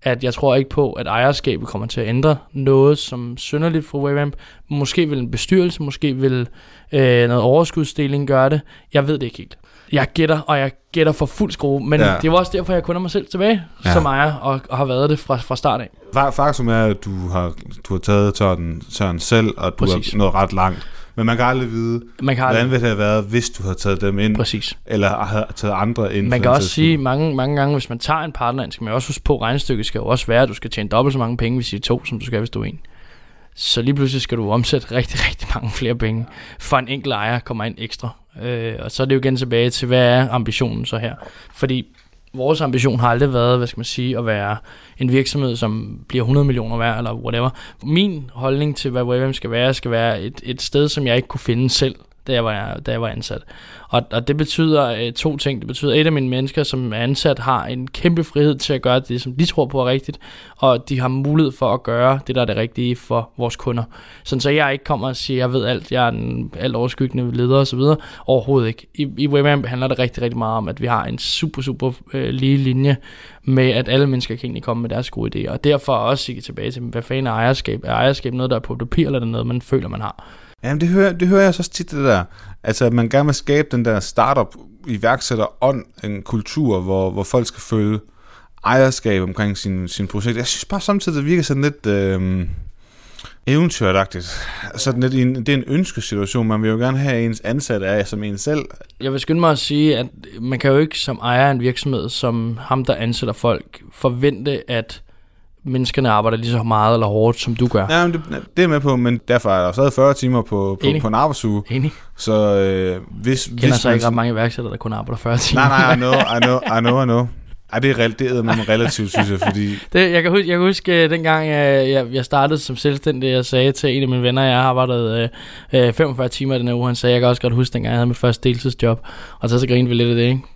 at jeg tror ikke på, at ejerskabet kommer til at ændre noget som synderligt for Wavamp. Måske vil en bestyrelse, måske vil noget overskudsdeling gøre det. Jeg ved det ikke helt. Jeg gætter for fuld skrue, men det var også derfor, jeg kun har mig selv tilbage som ejer, og har været det fra start af. Faktum er, at du har taget tørren selv, og du har nået ret langt. Men man kan aldrig vide, hvordan vil det have været, hvis du havde taget dem ind, eller har taget andre ind. Man kan også sige, mange gange, hvis man tager en partner, skal man også huske på, at regnestykket skal jo også være, at du skal tjene dobbelt så mange penge, hvis I er 2, som du skal, hvis du er 1. Så lige pludselig skal du omsætte rigtig, rigtig mange flere penge, for en enkelt ejer kommer ind ekstra. Og så er det jo igen tilbage til, hvad er ambitionen så her? Fordi vores ambition har aldrig været, at være en virksomhed, som bliver 100 millioner værd, eller whatever. Min holdning til, hvad Wavamp skal være et sted, som jeg ikke kunne finde selv, da jeg var ansat. Og det betyder 2 ting. Det betyder, at et af mine mennesker, som er ansat, har en kæmpe frihed til at gøre det, som de tror på er rigtigt, og de har mulighed for at gøre det, der er det rigtige for vores kunder. Sådan så jeg ikke kommer og siger, jeg ved alt, jeg er en alt overskyggende leder osv. Overhovedet ikke. I Wavamp handler det rigtig, rigtig meget om, at vi har en super lige linje med, at alle mennesker kan egentlig komme med deres gode idéer. Og derfor også sige tilbage til, hvad fanden er ejerskab? Er ejerskab noget, der er på papir, eller er det noget, man føler, man har? Jamen, det hører jeg så tit, det der. Altså, at man gerne vil skabe den der startup iværksætter-ånd, en kultur, hvor folk skal føle ejerskab omkring sin projekt. Jeg synes bare samtidig, det virker sådan lidt eventyragtigt. Sådan lidt det er en ønskesituation. Man vil jo gerne have ens ansatte af som en selv. Jeg vil skynde mig at sige, at man kan jo ikke som ejer af en virksomhed, som ham, der ansætter folk, forvente, at menneskerne arbejder lige så meget eller hårdt, som du gør. Ja, det er med på, men derfor er der stadig 40 timer på en arbejdsuge. Enig. Så hvis kender så ikke ret mange iværksættere, der kun arbejder 40 timer. Nej, I know. Ej, det er man relativt, synes jeg, fordi... Jeg kan huske dengang, jeg startede som selvstændig, jeg sagde til en af mine venner, jeg har arbejdet 45 timer den her uge, han sagde, jeg kan også godt huske dengang, jeg havde mit første deltidsjob, og så grinede vi lidt af det, ikke?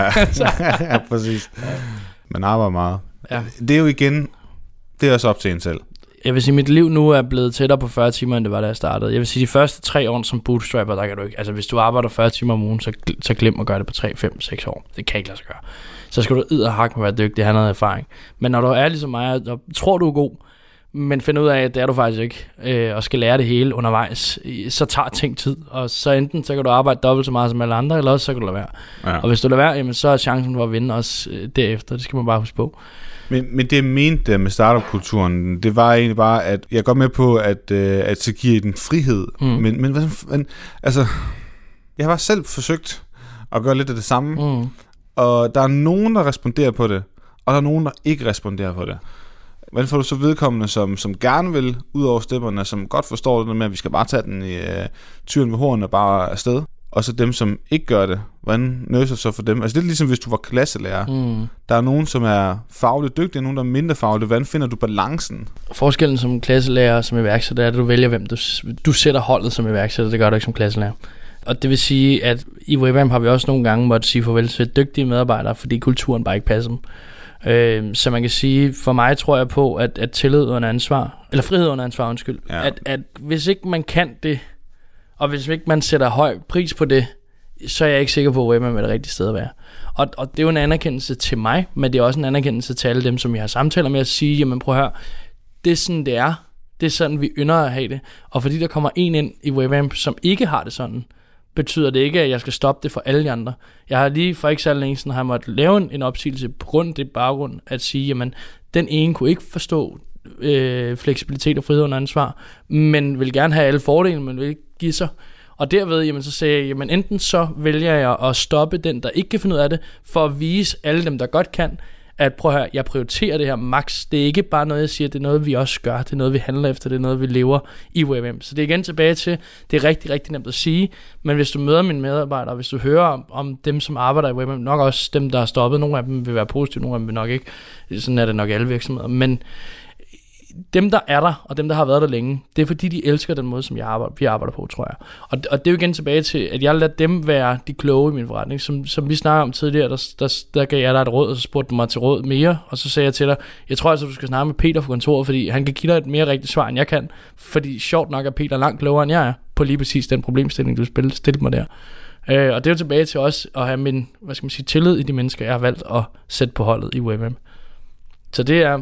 Ja, præcis. Man arbejder meget. Ja. Det er jo igen... Det er også op til en selv. Jeg vil sige, at mit liv nu er blevet tættere på 40 timer, end det var, da jeg startede. Jeg vil sige, de første 3 år som bootstrapper, der kan du ikke... Altså, hvis du arbejder 40 timer om ugen, så glem at gøre det på 3, 5, 6 år. Det kan ikke lade sig gøre. Så skal du edderhakke med at være dygtig og have noget erfaring. Men når du er ligesom mig, og tror du er god, men finder ud af, at det er du faktisk ikke, og skal lære det hele undervejs, så tager ting tid. Og så enten så kan du arbejde dobbelt så meget som alle andre, eller også så kan du lade være. Ja. Og hvis du lader være, jamen, så er chancen for at vinde også derefter. Det skal man bare huske på. Men det jeg mente med startup-kulturen, det var egentlig bare, at jeg går med på, at så giver den frihed. Men altså, jeg har bare selv forsøgt at gøre lidt af det samme. Og der er nogen, der responderer på det, og der er nogen, der ikke responderer på det. Hvordan får du så vedkommende, som gerne vil ud over stepperne, som godt forstår det med, at vi skal bare tage den i tyren ved hornene og bare afsted? Og så dem, som ikke gør det, hvordan nøser så for dem? Altså det er ligesom, hvis du var klasselærer. Der er nogen, som er fagligt dygtige, og nogen, der er mindre faglige. Hvordan finder du balancen? Forskellen som klasselærer og som iværksætter er, at du vælger, hvem du sætter holdet som iværksætter. Det gør du ikke som klasselærer. Og det vil sige, at i Wavamp har vi også nogle gange måtte sige farvel til dygtige medarbejdere, fordi kulturen bare ikke passer dem. Så man kan sige, for mig tror jeg på, at tillid under ansvar, eller frihed under ansvar, ja. At hvis ikke man kan det, og hvis ikke man sætter høj pris på det, så er jeg ikke sikker på, at man er det rigtige sted at være. Og det er jo en anerkendelse til mig, men det er også en anerkendelse til alle dem, som jeg har samtaler med, at sige, jamen prøv at høre, det er sådan, det er. Det er sådan, vi ynder at have det. Og fordi der kommer en ind i Wavamp, som ikke har det sådan, betyder det ikke, at jeg skal stoppe det for alle de andre. Jeg har lige for ikke så længe siden, har jeg måttet lave en opsigelse på grund af det baggrund, at sige, jamen, den ene kunne ikke forstå fleksibilitet og frihed under ansvar, men vil gerne have alle fordele, men vil ikke give sig. Og derved, jamen, så sagde jeg, jamen, enten så vælger jeg at stoppe den, der ikke kan finde ud af det, for at vise alle dem, der godt kan, at prøv at høre, jeg prioriterer det her max. Det er ikke bare noget, jeg siger, det er noget, vi også gør. Det er noget, vi handler efter. Det er noget, vi lever i Wavamp. Så det er igen tilbage til, det er rigtig, rigtig nemt at sige. Men hvis du møder mine medarbejdere, hvis du hører om dem, som arbejder i Wavamp, nok også dem, der har stoppet, nogle af dem vil være positive, nogle af dem vil nok ikke. Sådan er det nok alle virksomheder. Men dem, der er der, og dem, der har været der længe, det er fordi, de elsker den måde, som vi arbejder på, tror jeg. Og det er jo igen tilbage til, at jeg lader dem være de kloge i min forretning. Som vi snakker om tidligere, der gav jeg dig et råd, og så spurgte du mig til råd mere, og så sagde jeg til dig, jeg tror altså, du skal snakke med Peter fra kontoret, fordi han kan give dig et mere rigtigt svar, end jeg kan. Fordi sjovt nok er Peter langt klogere, end jeg er, på lige præcis den problemstilling, du stillede mig der. Og det er jo tilbage til også at have min, tillid i de mennesker, jeg har valgt at sætte på holdet i Wavamp. Så det er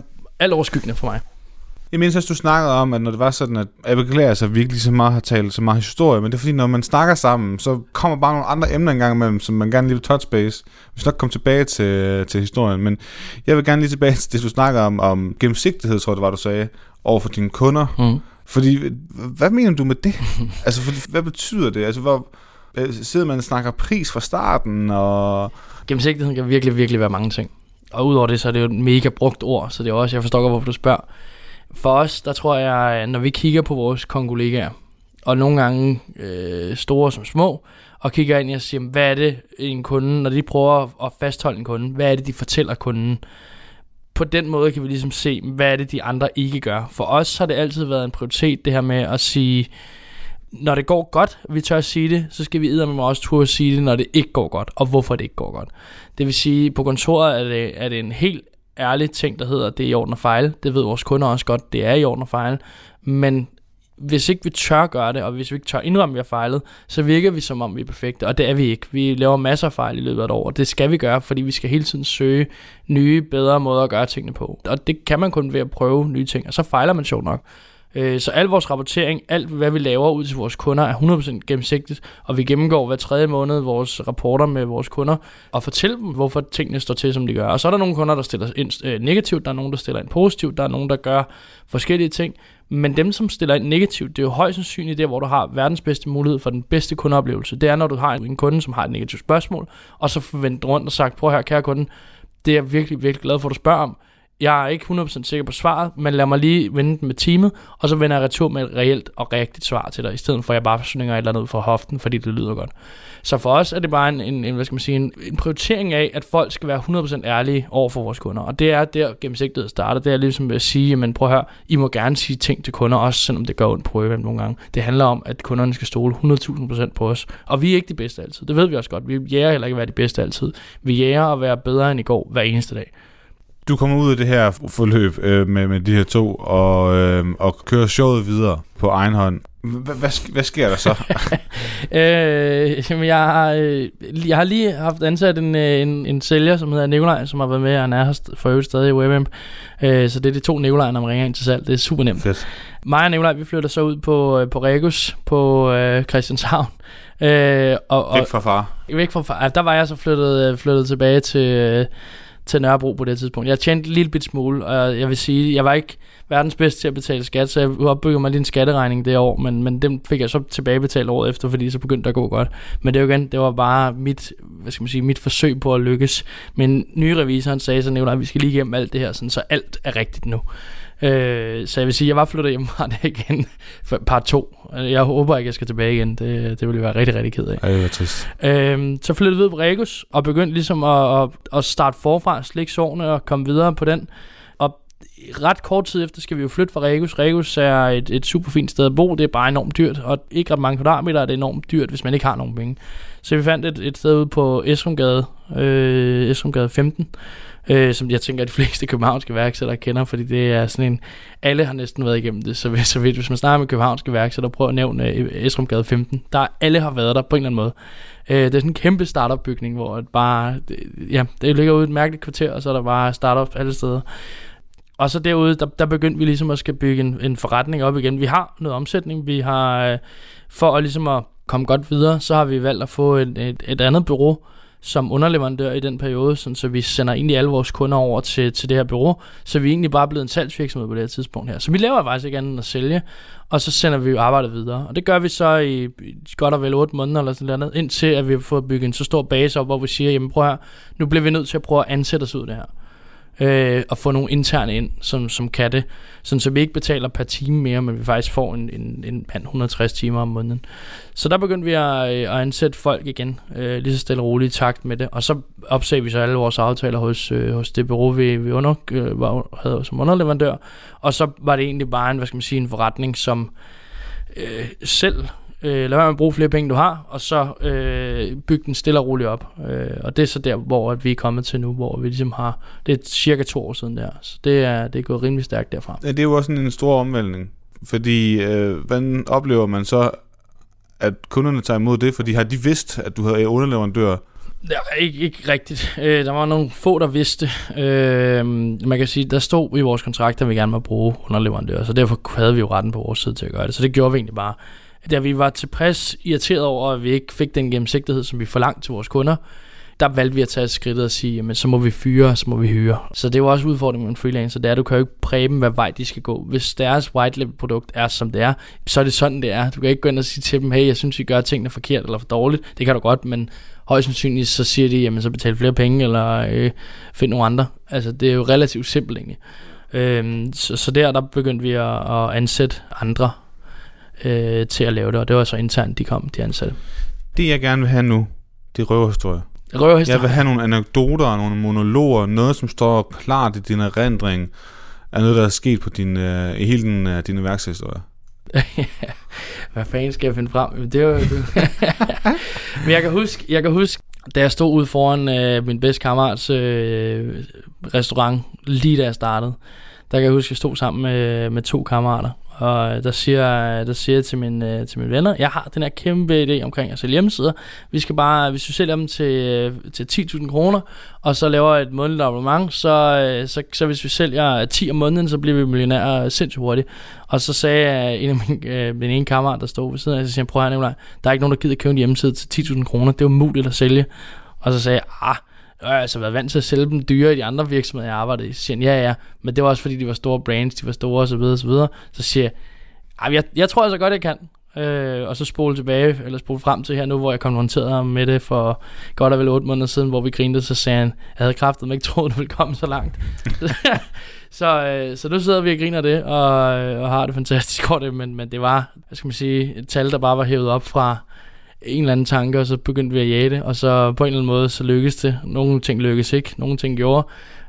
alt overskyggende for mig. Jeg mindes også, du snakkede om, at når det var sådan, at Ebbe Glærs så virkelig så meget har talt så meget historie, men det er fordi, når man snakker sammen, så kommer bare nogle andre emner engang imellem, som man gerne lige vil touch base. Vi skal nok komme tilbage til historien, men jeg vil gerne lige tilbage til det, du snakker om gennemsigtighed, tror jeg, det var, du sagde, over for dine kunder. Fordi, hvad mener du med det? Altså, hvad betyder det? Altså, hvor sidder man og snakker pris fra starten? Og Gennemsigtighed kan virkelig, virkelig være mange ting. Og udover det, så er det jo et mega brugt ord, så det er også, jeg forstår godt, hvorfor du spørger. For os, der tror jeg, når vi kigger på vores kollegaer, og nogle gange store som små, og kigger ind og siger, hvad er det en kunde, når de prøver at fastholde en kunde, hvad er det, de fortæller kunden? På den måde kan vi ligesom se, hvad er det, de andre ikke gør. For os har det altid været en prioritet, det her med at sige, når det går godt, vi tør at sige det, så skal vi eddermame også turde at sige det, når det ikke går godt, og hvorfor det ikke går godt. Det vil sige, på kontoret er det en helt ærlig ting, der hedder, det er i orden at fejle. Det ved vores kunder også godt, det er i orden at fejle. Men hvis ikke vi tør gøre det, og hvis vi ikke tør indrømme, at vi har fejlet, så virker vi som om vi er perfekte, og det er vi ikke. Vi laver masser af fejl i løbet af et år, og det skal vi gøre, fordi vi skal hele tiden søge nye, bedre måder at gøre tingene på. Og det kan man kun ved at prøve nye ting, og så fejler man sjovt nok. Så al vores rapportering, alt hvad vi laver ud til vores kunder er 100% gennemsigtigt, og vi gennemgår hver 3. måned vores rapporter med vores kunder og fortæller dem, hvorfor tingene står til, som de gør. Og så er der nogle kunder, der stiller ind negativt, der er nogen, der stiller ind positivt, der er nogen, der gør forskellige ting. Men dem, som stiller ind negativt, det er jo højst sandsynligt der, hvor du har verdens bedste mulighed for den bedste kundeoplevelse. Det er, når du har en kunde, som har et negativt spørgsmål, og så forventer rundt og sagt, prøv her, kære kunde, det er jeg virkelig, virkelig glad for, at du spørger om. Jeg er ikke 100% sikker på svaret, men lad mig lige vende den med teamet, og så vender jeg retur med et reelt og rigtigt svar til dig, i stedet for at jeg bare slynger et eller andet ud fra hoften, fordi det lyder godt. Så for os er det bare en prioritering af, at folk skal være 100% ærlige over for vores kunder. Og det er der gennemsigtighed starter. Det er ligesom at sige, jamen prøv at høre, I må gerne sige ting til kunder, også selvom det gør ondt på dem nogle gange. Det handler om, at kunderne skal stole 100.000% på os. Og vi er ikke de bedste altid. Det ved vi også godt. Vi jæger heller ikke at være de bedste altid. Vi jæger at være bedre end i går hver eneste dag. du kommer ud af det her forløb med de her to og kører showet videre på egen hånd. Hvad sker der så? Jeg har lige haft ansat en sælger, som hedder Nikolaj, som har været med, og han er her for øvrigt stadig i WebAmp. Så det er de to Nikolaj, når man ringer ind til salg. Det er super nemt. Fedt. Mig og Nikolaj, vi flytter så ud på Regus på Christianshavn. Væk fra far? Væk fra far. Der var jeg så flyttet tilbage til Nørrebro på det tidspunkt. Jeg tjente en lille bit smule, og jeg vil sige, jeg var ikke verdens bedste til at betale skat, så jeg opbyggede mig lige en skatteregning det år, men den fik jeg så tilbagebetalt året efter, fordi så begyndte det at gå godt. Men det var bare mit forsøg på at lykkes. Men nye revisoren sagde så, at vi skal lige igennem alt det her, sådan, så alt er rigtigt nu. Så jeg vil sige, jeg var flyttet hjem fra det igen for part 2. Jeg håber ikke, jeg skal tilbage igen. Det ville jeg være rigtig, rigtig ked af. Ej, det var trist. Så flyttede vi ud på Regus og begyndte ligesom at starte forfra, slikke sårene og komme videre på den. Og ret kort tid efter skal vi jo flytte fra Regus. Regus er et super fint sted at bo. Det er bare enormt dyrt, og ikke ret mange kvadratmeter er det enormt dyrt, hvis man ikke har nogen penge. Så vi fandt et sted ude på Esrumgade 15. Som jeg tænker, at de fleste københavnske værksættere kender, fordi det er sådan en, alle har næsten været igennem det, så hvis man snakker med københavnske værksættere, prøv at nævne Esrumgade 15, alle har været der på en eller anden måde. Det er sådan en kæmpe startup-bygning, hvor det ligger ude i et mærkeligt kvarter, og så er der bare startup alle steder. Og så derude, der begyndte vi ligesom at skal bygge en forretning op igen. Vi har noget omsætning, vi har, for at ligesom at komme godt videre, så har vi valgt at få et andet bureau, som underleverandør i den periode, så vi sender egentlig alle vores kunder over til det her bureau, så vi er egentlig bare blevet en salgsvirksomhed på det her tidspunkt her. Så vi laver faktisk ikke andet end at sælge, og så sender vi jo arbejdet videre. Og det gør vi så i godt og vel 8 måneder eller sådan noget, indtil at vi har fået bygget en så stor base op, hvor vi siger, jamen prøv her, nu bliver vi nødt til at prøve at ansætte os ud af det her. Og få nogle interne ind, som kan det, sådan så vi ikke betaler per time mere, men vi faktisk får en 160 timer om måneden. Så der begyndte vi at ansætte folk igen, lige så stille og roligt i takt med det, og så opsagde vi så alle vores aftaler hos det bureau, vi havde som underleverandør, og så var det egentlig bare en forretning, som selv lad være med at bruge flere penge, du har, og så bygge den stille og roligt op. Og det er så der, hvor vi er kommet til nu, hvor vi ligesom har, det er cirka 2 år siden der, så det er gået rimelig stærkt derfra. Ja, det er jo også en stor omvæltning, fordi hvordan oplever man så, at kunderne tager imod det, fordi har de vidst, at du havde underleverandør Ja, ikke rigtigt. Der var nogle få, der vidste. Man kan sige, der stod i vores kontrakt, at vi gerne må bruge underleverandører, så derfor havde vi jo retten på vores side til at gøre det. Så det gjorde vi egentlig bare. Da vi var tilpas irriteret over, at vi ikke fik den gennemsigtighed, som vi forlangte til vores kunder, der valgte vi at tage skridtet og sige, jamen så må vi fyre, så må vi hyre. Så det var også udfordringen med en freelancer, det er, at du kan jo ikke præge dem, hvad vej de skal gå. Hvis deres white label produkt er, som det er, så er det sådan, det er. Du kan ikke gå ind og sige til dem, hey, jeg synes, I gør tingene forkert eller for dårligt. Det kan du godt, men højst sandsynligt, så siger de, jamen så betal flere penge, eller find nogle andre. Altså, det er jo relativt simpelt egentlig. Så der begyndte vi at ansætte andre til at lave det, og det var så internt, de ansatte. Det jeg gerne vil have nu, det er røverhistorier. Jeg vil have nogle anekdoter, nogle monologer, noget som står klart i din erindring af noget, der er sket på i hele din iværksætterhistorie. Hvad fanden skal jeg finde frem? Det var Men jeg kan huske, da jeg stod ude foran min bedste kammerats restaurant, lige da jeg startede, der kan jeg huske, at jeg stod sammen med 2 kammerater. Og der siger jeg til mine venner, jeg har den her kæmpe idé omkring at sælge hjemmesider. Vi skal bare, hvis vi sælger dem til 10.000 kroner, og så laver et månedligt abonnement, så hvis vi sælger 10 om måneden, så bliver vi millionærer sindssygt hurtigt. Og så sagde en af min ene kammerat, der stod ved siden af, så siger jeg, prøv at høre, Nikolaj, der er ikke nogen, der gider købe en hjemmeside til 10.000 kroner. Det er umuligt at sælge. Og så sagde jeg, jeg har altså været vant til at sælge dem dyre i de andre virksomheder, jeg arbejdede i. Så siger jeg, ja, men det var også fordi, de var store brands, de var store og så videre og så videre. Så siger jeg tror altså godt, jeg kan. Og så spole frem til her nu, hvor jeg konfronterede ham med det for godt og vel 8 måneder siden, hvor vi grinede, så sagde han, jeg havde kraftedeme ikke troet, det ville komme så langt. så nu sidder vi og griner det, og har det fantastisk godt, men det var, hvad skal man sige, et tal, der bare var hævet op fra en eller anden tanke, og så begyndte vi at jage det, og så på en eller anden måde, så lykkedes det. Nogle ting lykkedes ikke, nogle ting gjorde.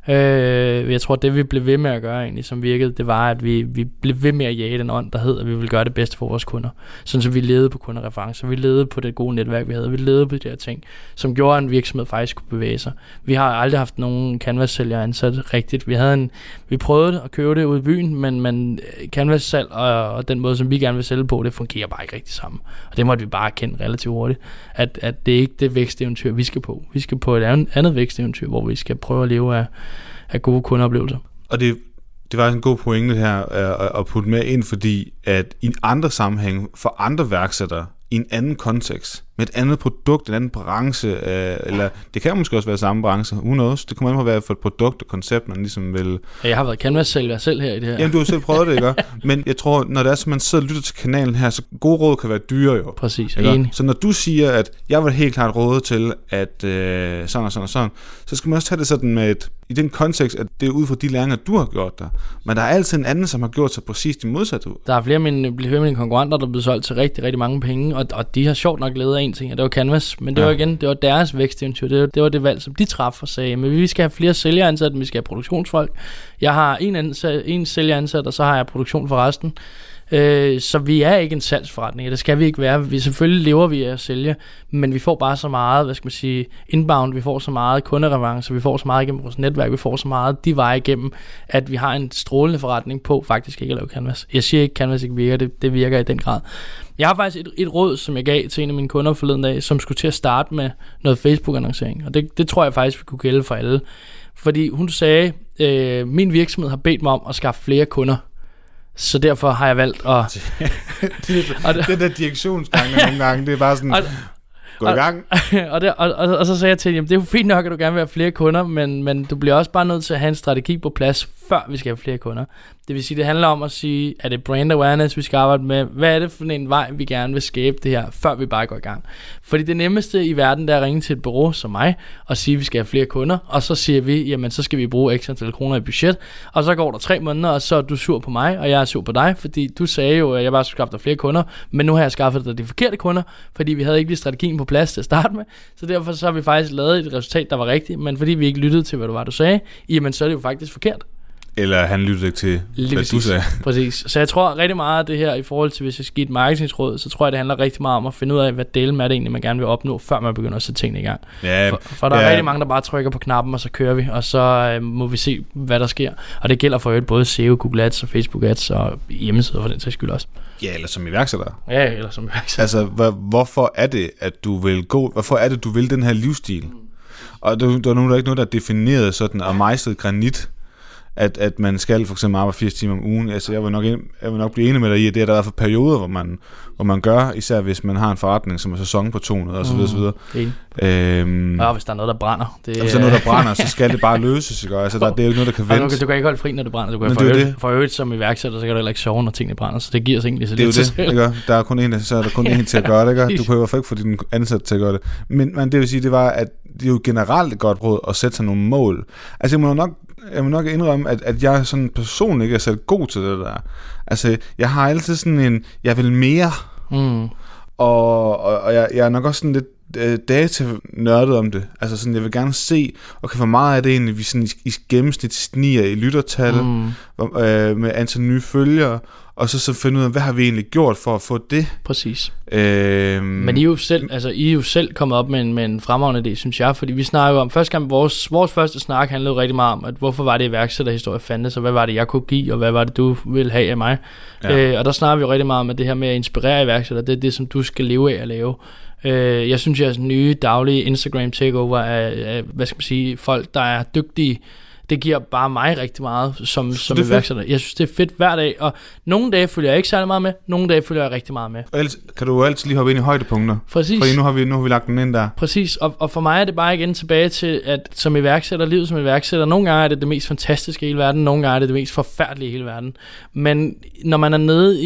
Jeg tror, det vi blev ved med at gøre egentlig, som virkede, det var, at vi blev ved med at jage den ånd, der hed, at vi ville gøre det bedste for vores kunder. Sådan så vi levede på kundereferencer, vi levede på det gode netværk, vi havde, vi levede på de her ting, som gjorde, at en virksomhed faktisk kunne bevæge sig. Vi har aldrig haft nogen canvas-sælgere ansat rigtigt. Vi prøvede at købe det ude i byen, men canvas-salg og den måde, som vi gerne vil sælge på, det fungerer bare ikke rigtig sammen. Og det måtte vi bare erkende relativt hurtigt, at det er ikke det væksteventyr, vi skal på. Vi skal på et andet væksteventyr, hvor vi skal prøve at leve af gode kundeoplevelser. Og det var en god pointe her at putte med ind, fordi at i en andre sammenhæng for andre værksættere i en anden kontekst, med et andet produkt, en anden branche, eller det kan måske også være samme branche, who knows, det kommer an på at være for et produkt og koncept, man ligesom vil... Jeg har været canvas-sælger selv her i det her. Jamen, du har selv prøvet det, ikke? Men jeg tror, når det er så, man sidder og lytter til kanalen her, så gode råd kan være dyre jo. Præcis, enig. Så når du siger, at jeg vil helt klart råde til, at sådan og sådan og sådan, så skal man også tage det sådan med i den kontekst, at det er ud fra de læringer, du har gjort der. Men der er altid en anden, som har gjort sig præcis det modsatte. Der er flere af mine konkurrenter, der er blevet solgt til rigtig, rigtig mange penge, og de har sjovt nok gledet af en ting, og det var Canvas, men det var igen, det var deres væksteventyr, det var det valg, som de traf og sagde, men vi skal have flere sælgere ansat, vi skal have produktionsfolk. Jeg har en sælger ansat, og så har jeg produktion for resten. Så vi er ikke en salgsforretning, det skal vi ikke være. Selvfølgelig lever vi af at sælge, men vi får bare så meget, hvad skal man sige, inbound, vi får så meget kundereferencer, vi får så meget igennem vores netværk, vi får så meget de veje igennem, at vi har en strålende forretning på faktisk ikke at lave Canvas. Jeg siger ikke, Canvas ikke virker, det virker i den grad. Jeg har faktisk et råd, som jeg gav til en af mine kunder forleden dag, som skulle til at starte med noget Facebook-annoncering, og det tror jeg faktisk, vi kunne gælde for alle. Fordi hun sagde, min virksomhed har bedt mig om at skaffe flere kunder. Så derfor har jeg valgt at... det der direktionsgange nogle gange, det er bare sådan... Gå i gang. Og så sagde jeg til hende, det er jo fint nok, at du gerne vil have flere kunder, men du bliver også bare nødt til at have en strategi på plads, før vi skal have flere kunder. Det vil sige, det handler om at sige, er det brand awareness, vi skal arbejde med? Hvad er det for en vej, vi gerne vil skabe det her, før vi bare går i gang? Fordi det nemmeste i verden, der er at ringe til et bureau som mig, og sige, at vi skal have flere kunder, og så siger vi, jamen så skal vi bruge x antal kroner i budget, og så går der 3 måneder, og så er du sur på mig, og jeg er sur på dig, fordi du sagde jo, at jeg bare skulle skaffe dig flere kunder, men nu har jeg skaffet dig de forkerte kunder, fordi vi havde ikke lige strategien på plads til at starte med, så derfor så har vi faktisk lavet et resultat, der var rigtigt, men fordi vi ikke lyttede til, hvad det var, du sagde, jamen så er det jo faktisk forkert. Eller han lyttede ikke til, hvad du sagde. Præcis. Så jeg tror rigtig meget af det her, i forhold til, hvis jeg skal give et marketingsråd, så tror jeg, det handler rigtig meget om at finde ud af, hvad delen er det egentlig, man gerne vil opnå, før man begynder at sætte tingene i gang. Ja, for der er rigtig mange, der bare trykker på knappen, og så kører vi, og så må vi se, hvad der sker. Og det gælder for øvrigt både SEO, Google Ads og Facebook Ads og hjemmesider for den sags skyld også. Ja, eller som iværksætter. Ja, eller som iværksætter. Altså, hvorfor er det, at du vil den her livsstil? Og der er nu ikke noget, der er defineret sådan, og mejslet granit, at man skal for eksempel arbejde 80 timer om ugen. Altså, jeg vil nok blive enig med dig i, at det er der i hvert fald perioder, hvor man gør, især hvis man har en forretning, som er sæsonbetonet, og så videre, så videre. Og hvis der er noget, der brænder. Hvis der er noget, der brænder, så skal det bare løses, ikke? Altså, det er jo ikke noget, der kan vente. Altså, du kan ikke holde fri, når det brænder. Du kan for øvrigt som iværksætter, så kan du heller ikke sove, når tingene brænder, så det giver sig egentlig så lidt til selv. Det der er kun en, så er der kun en til at gøre det, ikke? Du kan i hvert fald ikke få din ansat til at gøre det. Men det vil sige, det var, at det er jo generelt et godt råd at sætte sig nogle mål. Altså, jeg må nok indrømme, at jeg sådan personligt ikke er selv god til det der. Altså, jeg har altid sådan en, jeg vil mere, og jeg er nok også sådan lidt data-nørdet om det. Altså sådan, jeg vil gerne se, okay, hvor meget af det egentlig, vi sådan i gennemsnit sniger i lyttertal, med antal nye følgere, og så finde ud af, hvad har vi egentlig gjort for at få det? Præcis. Men I er jo selv kommet op med en fremragende idé, synes jeg, fordi vi snakker jo om, første gang vores første snak handlede rigtig meget om, at hvorfor var det iværksætterhistorie fandtes, og hvad var det, jeg kunne give, og hvad var det, du ville have af mig. Ja. Og der snakker vi jo rigtig meget om, at det her med at inspirere iværksætter, det er det, som du skal leve af at lave. Jeg synes, jeres nye daglige Instagram takeover af, hvad skal man sige, folk, der er dygtige. Det giver bare mig rigtig meget som iværksætter. Jeg synes, det er fedt hver dag, og nogle dage følger jeg ikke særlig meget med, nogle dage følger jeg rigtig meget med. Og ellers kan du jo altid lige hoppe ind i højdepunkter. Præcis. Fordi nu har vi lagt den ind der. Præcis, og for mig er det bare igen tilbage til, at som iværksætter, livet som iværksætter, nogle gange er det mest fantastiske i hele verden, nogle gange er det mest forfærdelige i hele verden. Men når man er nede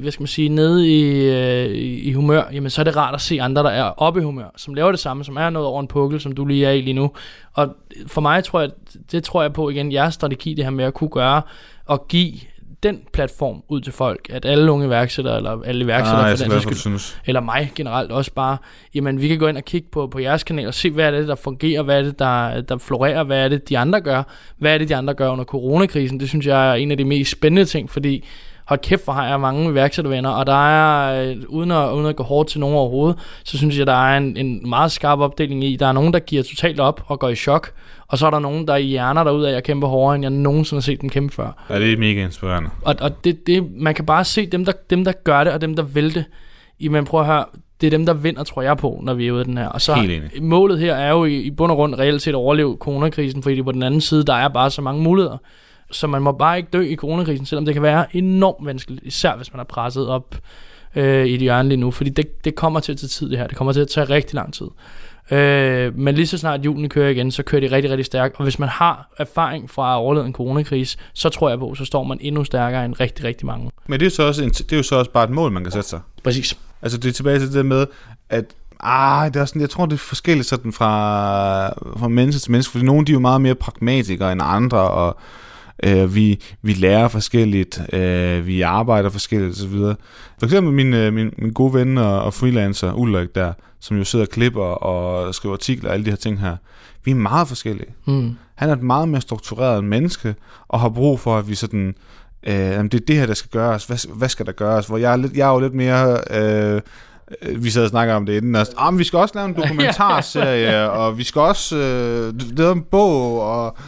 i humør, jamen så er det rart at se andre, der er oppe i humør, som laver det samme, som er noget over en pukkel, som du lige er i lige nu. Og for mig tror jeg på igen, jeres strategi, det her med at kunne gøre og give den platform ud til folk, at alle unge iværksættere, eller alle iværksættere for den skyld, eller mig generelt også bare, jamen vi kan gå ind og kigge på jeres kanal og se, hvad er det, der fungerer, hvad er det, der florerer, hvad er det, de andre gør, hvad er det, de andre gør under coronakrisen. Det synes jeg er en af de mest spændende ting, fordi hold kæft, hvor har jeg mange iværksættervenner, og der er, uden at gå hårdt til nogen overhovedet, så synes jeg, der er en meget skarp opdeling i. Der er nogen, der giver totalt op og går i chok, og så er der nogen, der hjerner derudad at kæmpe hårdere, end jeg nogensinde har set dem kæmpe før. Ja, det er mega inspirerende. Og det, man kan bare se dem, der gør det, og dem, der vil det. Men prøv at høre, det er dem, der vinder, tror jeg på, når vi er ude af den her. Og så målet her er jo i bund og grund reelt set at overleve coronakrisen, fordi på den anden side, der er bare så mange muligheder. Så man må bare ikke dø i coronakrisen, selvom det kan være enormt vanskeligt, især hvis man er presset op i det hjørne lige nu, fordi det kommer til at tage tid det her, det kommer til at tage rigtig lang tid. Men lige så snart julen kører igen, så kører de rigtig, rigtig stærkt, og hvis man har erfaring fra at overleve en coronakrise, så tror jeg på, så står man endnu stærkere end rigtig, rigtig mange. Men det er jo så også bare et mål, man kan sætte sig. Præcis. Altså det er tilbage til det med, at det er sådan, jeg tror, det er forskelligt sådan fra menneske til menneske, fordi nogle de er jo meget mere pragmatikere end andre, og vi lærer forskelligt, vi arbejder forskelligt og så videre. For eksempel min gode ven og freelancer Ulrik der, som jo sidder og klipper og skriver artikler og alle de her ting her. Vi er meget forskellige. Han er et meget mere struktureret menneske og har brug for, at vi sådan det er det her, der skal gøres. Hvad skal der gøres? Hvor jeg er jo lidt mere vi sad og snakker om det inden, vi skal også lave en dokumentarserie, og vi skal også lave en bog, og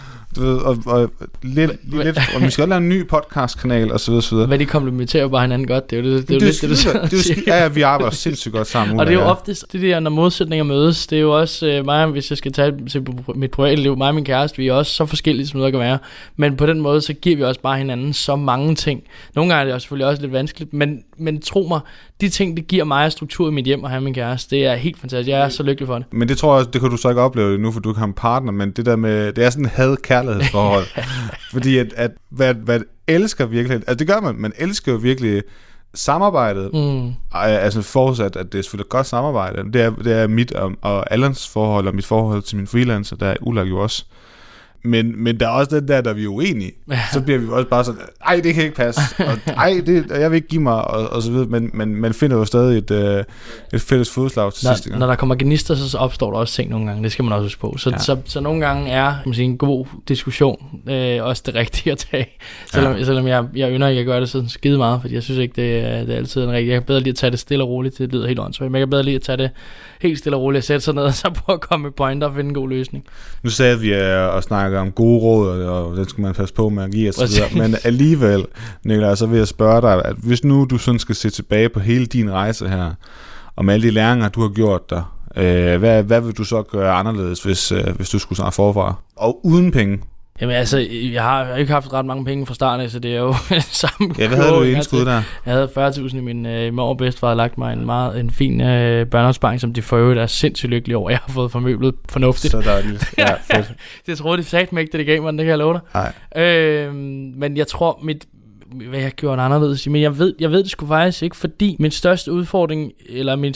lidt, og vi skal også lave en ny podcastkanal og så videre. Hvad de komplementerer bare hinanden godt, det er jo lidt det. Ja, vi arbejder sindssygt godt sammen. Og det er jo ofte det der, når modsætninger mødes, det er jo også mig, hvis jeg skal tage mit private liv, mig og min kæreste, vi er også så forskellige, som noget kan være. Men på den måde, så giver vi også bare hinanden så mange ting. Nogle gange er det selvfølgelig også lidt vanskeligt, men tro mig, de ting, det giver mig struktur i mit hjem og have min kæreste, det er helt fantastisk. Jeg er så lykkelig for det. Men det tror jeg også, det kan du så ikke opleve nu, for du ikke har en partner, men det der med, det er sådan en had-kærlighedsforhold. Fordi at hvad elsker virkelig, altså det gør man elsker jo virkelig samarbejdet, altså forudsat, at det er selvfølgelig et godt samarbejde. Det er mit og Allans forhold, og mit forhold til min freelancer, der er Ulrik jo også. Men der er også den der vi er uenige. Så bliver vi også bare sådan, det kan ikke passe, og jeg vil ikke give mig, og så videre, men man finder jo stadig et fælles fodslag til sidste gang. Når der kommer gnister, så opstår der også ting nogle gange, det skal man også huske på. Så nogle gange er en god diskussion også det rigtige at tage, selvom jeg ynder ikke at gøre det sådan skide meget, fordi jeg synes ikke, det er altid en rigtig. Jeg kan bedre lige at tage det stille og roligt, det lyder helt åndssvagt, men jeg kan bedre lige at tage det helt stille og roligt, at sætte sig ned og så prøve at komme med pointer og finde en god løsning. Nu sagde vi at snakke om gode råd, og det skal man passe på med at give og så videre. Men alligevel, Nikolaj, så vil jeg spørge dig, at hvis nu du sådan skal se tilbage på hele din rejse her, og med alle de læringer, du har gjort dig, Hvad vil du så gøre anderledes, hvis du skulle starte forfra? Og uden penge? Jamen altså, jeg har ikke haft ret mange penge fra starten af, så det er jo samme. Ja, hvad havde du i indskud der? Jeg havde 40.000 i min mor og bedstefar, havde lagt mig en fin børneopsparing, som de for øvrigt er sindssygt lykkelige over. Jeg har fået formøblet fornuftigt. Så dejligt. Ja, fedt. Det troede de sagt mig ikke, det gav mig, det kan jeg love dig. Nej. Men jeg tror, hvad jeg gjorde anderledes, men jeg ved det sgu faktisk ikke, fordi min største udfordring, eller min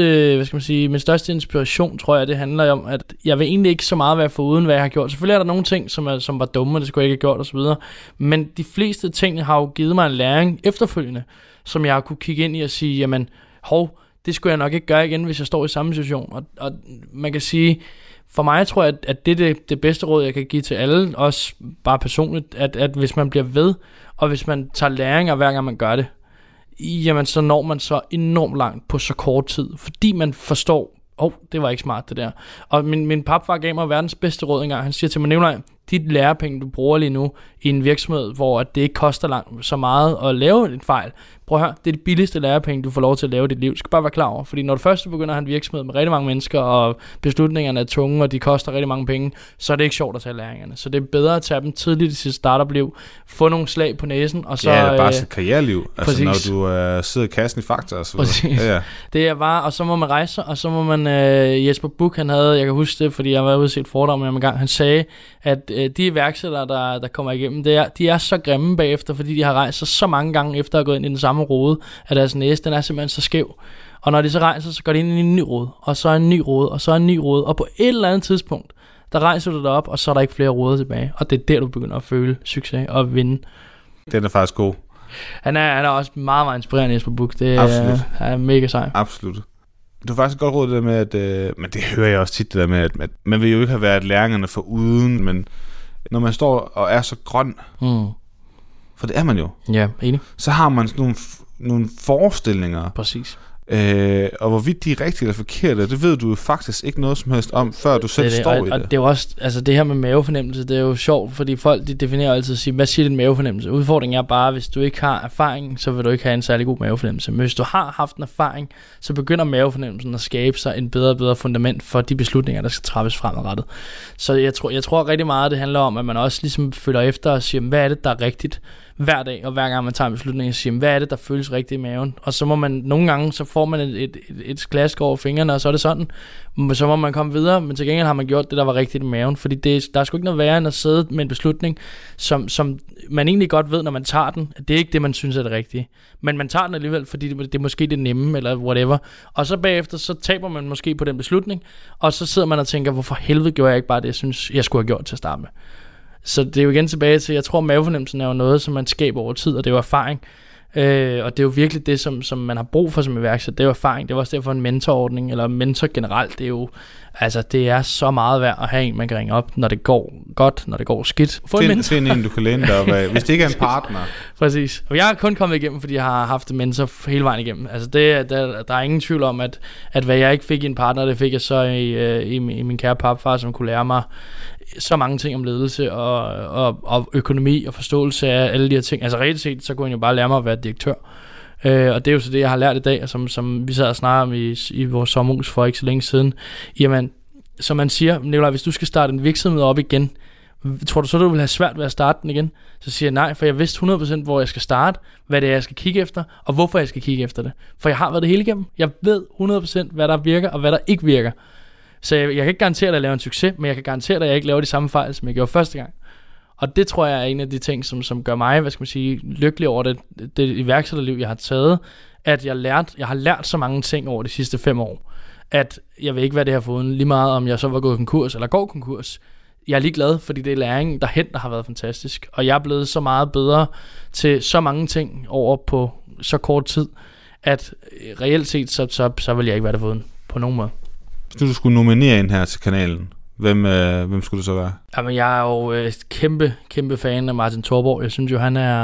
største inspiration, tror jeg, det handler om, at jeg vil egentlig ikke så meget være foruden, hvad jeg har gjort. Selvfølgelig er der nogle ting, som var dumme, og det skulle jeg ikke have gjort osv., men de fleste ting har jo givet mig en læring efterfølgende, som jeg har kunne kigge ind i og sige, jamen, det skulle jeg nok ikke gøre igen, hvis jeg står i samme situation. Og man kan sige, for mig tror jeg, at det er det bedste råd, jeg kan give til alle, også bare personligt, at hvis man bliver ved, og hvis man tager læringer hver gang man gør det, jamen så når man så enormt langt på så kort tid, fordi man forstår, det var ikke smart det der. Og min papfar gav mig verdens bedste råd engang. Han siger til mig, Nikolaj, de lærepenge, du bruger lige nu i en virksomhed, hvor det ikke koster så meget at lave en fejl. Prøv at høre, det er det billigste lærepenge, du får lov til at lave i dit liv. Du skal bare være klar over, fordi når du først begynder at have en virksomhed med rigtig mange mennesker, og beslutningerne er tunge, og de koster rigtig mange penge, så er det ikke sjovt at tage læringerne. Så det er bedre at tage dem tidligt i sit startup-liv, få nogle slag på næsen, og så... Ja, det er bare sit karriereliv, altså når du sidder i kassen i Fakta og så videre. Ja. Det er bare, og så må man rejse, og så må man... Jesper Buch, han havde, jeg kan huske det, fordi jeg var ude og se et foredrag med ham en gang, han sagde, at de iværksættere, der kommer igennem, de er så grimme bagefter, fordi de har rejst sig så mange gange efter at gå ind i den samme rode, at deres næse, den er simpelthen så skæv. Og når de så rejser, så går de ind i en ny rode, og så en ny rode, og så en ny rode, og på et eller andet tidspunkt, der rejser du dig op, og så er der ikke flere roder tilbage. Og det er der, du begynder at føle succes og vinde. Den er faktisk god. Han er også meget, meget inspirerende, Jesper Buch. Det er mega sej. Absolut. Du har faktisk et godt råd det der med, at, men det hører jeg også tit, det der med, at man vil jo ikke have været læringerne for uden, men når man står og er så grøn, for det er man jo. Ja, enig. Så har man sådan nogle forestillinger. Præcis. Og hvorvidt de er rigtige eller forkerte, det ved du jo faktisk ikke noget som helst om, før du selv står i det. Og det er jo også, altså det her med mavefornemmelse, det er jo sjovt, fordi folk de definerer altid og siger, hvad siger din mavefornemmelse? Udfordringen er bare, hvis du ikke har erfaring, så vil du ikke have en særlig god mavefornemmelse. Men hvis du har haft en erfaring, så begynder mavefornemmelsen at skabe sig en bedre fundament for de beslutninger, der skal træffes fremadrettet. Så jeg tror rigtig meget, det handler om, at man også ligesom følger efter og siger, hvad er det, der er rigtigt hver dag, og hver gang man tager en beslutning, siger, hvad er det, der føles rigtigt i maven? Og så må man nogle gange, så får man et klask over fingrene, og så er det sådan. Så må man komme videre, men til gengæld har man gjort det, der var rigtigt i maven. Fordi der er sgu ikke noget værre end at sidde med en beslutning, som man egentlig godt ved, når man tager den. Det er ikke det, man synes er det rigtige. Men man tager den alligevel, fordi det er måske det nemme, eller whatever. Og så bagefter, så taber man måske på den beslutning, og så sidder man og tænker, hvorfor helvede gjorde jeg ikke bare det, jeg synes, jeg skulle have gjort til at starte med. Så det er jo igen tilbage til, jeg tror, mavefornemmelsen er jo noget, som man skaber over tid, og det er jo erfaring. Og det er jo virkelig det, som man har brug for som iværksætter. Det er jo erfaring. Det er også derfor en mentorordning, eller mentor generelt. Det er jo, altså det er så meget værd at have en, man kan ringe op, når det går godt, når det går skidt. Find en, du kan læne dig op af, hvis det ikke er en partner. Præcis. Og jeg er kun kommet igennem, fordi jeg har haft en mentor hele vejen igennem. Altså der er ingen tvivl om, at hvad jeg ikke fik i en partner, det fik jeg så i min kære papfar, som kunne lære mig så mange ting om ledelse og økonomi og forståelse af alle de her ting. Altså reelt set, så kunne han jo bare lære mig at være direktør. Og det er jo så det, jeg har lært i dag, og som vi sad og snakkede om i vores sommerhus for ikke så længe siden. Jamen, som man siger, Nikolaj, hvis du skal starte en virksomhed op igen, tror du så, du vil have svært ved at starte den igen? Så siger jeg nej, for jeg vidste 100% hvor jeg skal starte, hvad det er, jeg skal kigge efter, og hvorfor jeg skal kigge efter det. For jeg har været det hele igennem. Jeg ved 100% hvad der virker, og hvad der ikke virker. Så jeg kan ikke garantere, at jeg laver en succes, men jeg kan garantere, at jeg ikke laver de samme fejl, som jeg gjorde første gang. Og det tror jeg er en af de ting, som gør mig, lykkelig over det iværksætterliv, jeg har taget, at jeg har lært så mange ting over de sidste 5 år, at jeg vil ikke være det her foruden, lige meget om jeg så var gået konkurs eller går konkurs. Jeg er lige glad, fordi det er læringen derhen, der har været fantastisk. Og jeg er blevet så meget bedre til så mange ting over på så kort tid, at reelt set, så vil jeg ikke være det foruden på nogen måde. Hvis du skulle nominere en her til kanalen, hvem skulle det så være? Jamen, jeg er jo kæmpe fan af Martin Thorborg. Jeg synes jo,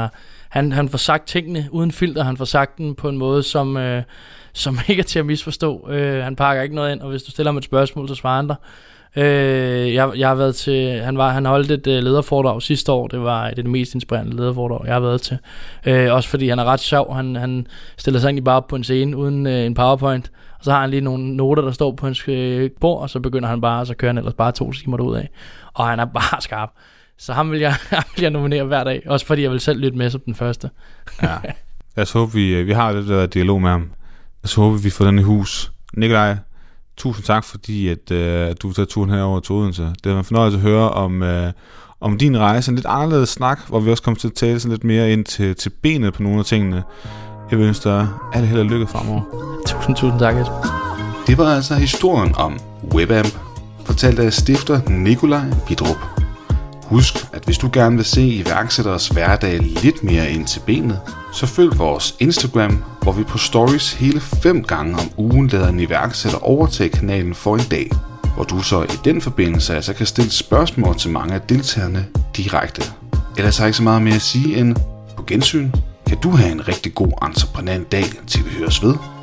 han får sagt tingene uden filter. Han får sagt den på en måde, som ikke er til at misforstå. Han pakker ikke noget ind, og hvis du stiller ham et spørgsmål, så svarer han dig. Jeg har været til, han holdt et lederforedrag sidste år. Det var det mest inspirerende lederforedrag, jeg har været til. Også fordi han er ret sjov. Han stiller sig egentlig bare op på en scene uden en PowerPoint. Og så har han lige nogle noter, der står på hans bord, og så begynder han bare, og så kører han ellers bare 2 timer derudad. Og han er bare skarp. Så ham vil jeg nominere hver dag. Også fordi jeg vil selv lytte med som den første. Ja. Jeg håber, vi har lidt der dialog med ham. Jeg håber, vi får den i hus. Nikolaj, tusind tak, fordi at du tager turen herover til Odense. Det var en fornøjelse at høre om din rejse. En lidt anderledes snak, hvor vi også kommer til at tale sådan lidt mere ind til benet på nogle af tingene. Jeg vil ønske dig alt held og lykke fremover. Tusind tak, Jesper. Det var altså historien om WebAmp, fortalt af stifter Nikolaj Bidrup. Husk, at hvis du gerne vil se iværksætteres hverdag lidt mere ind til benet, så følg vores Instagram, hvor vi på stories hele 5 gange om ugen lader en iværksætter overtage kanalen for en dag, hvor du så i den forbindelse altså kan stille spørgsmål til mange af deltagerne direkte. Ellers har jeg ikke så meget mere at sige end på gensyn. Kan du have en rigtig god entreprenant dag, til vi høres ved?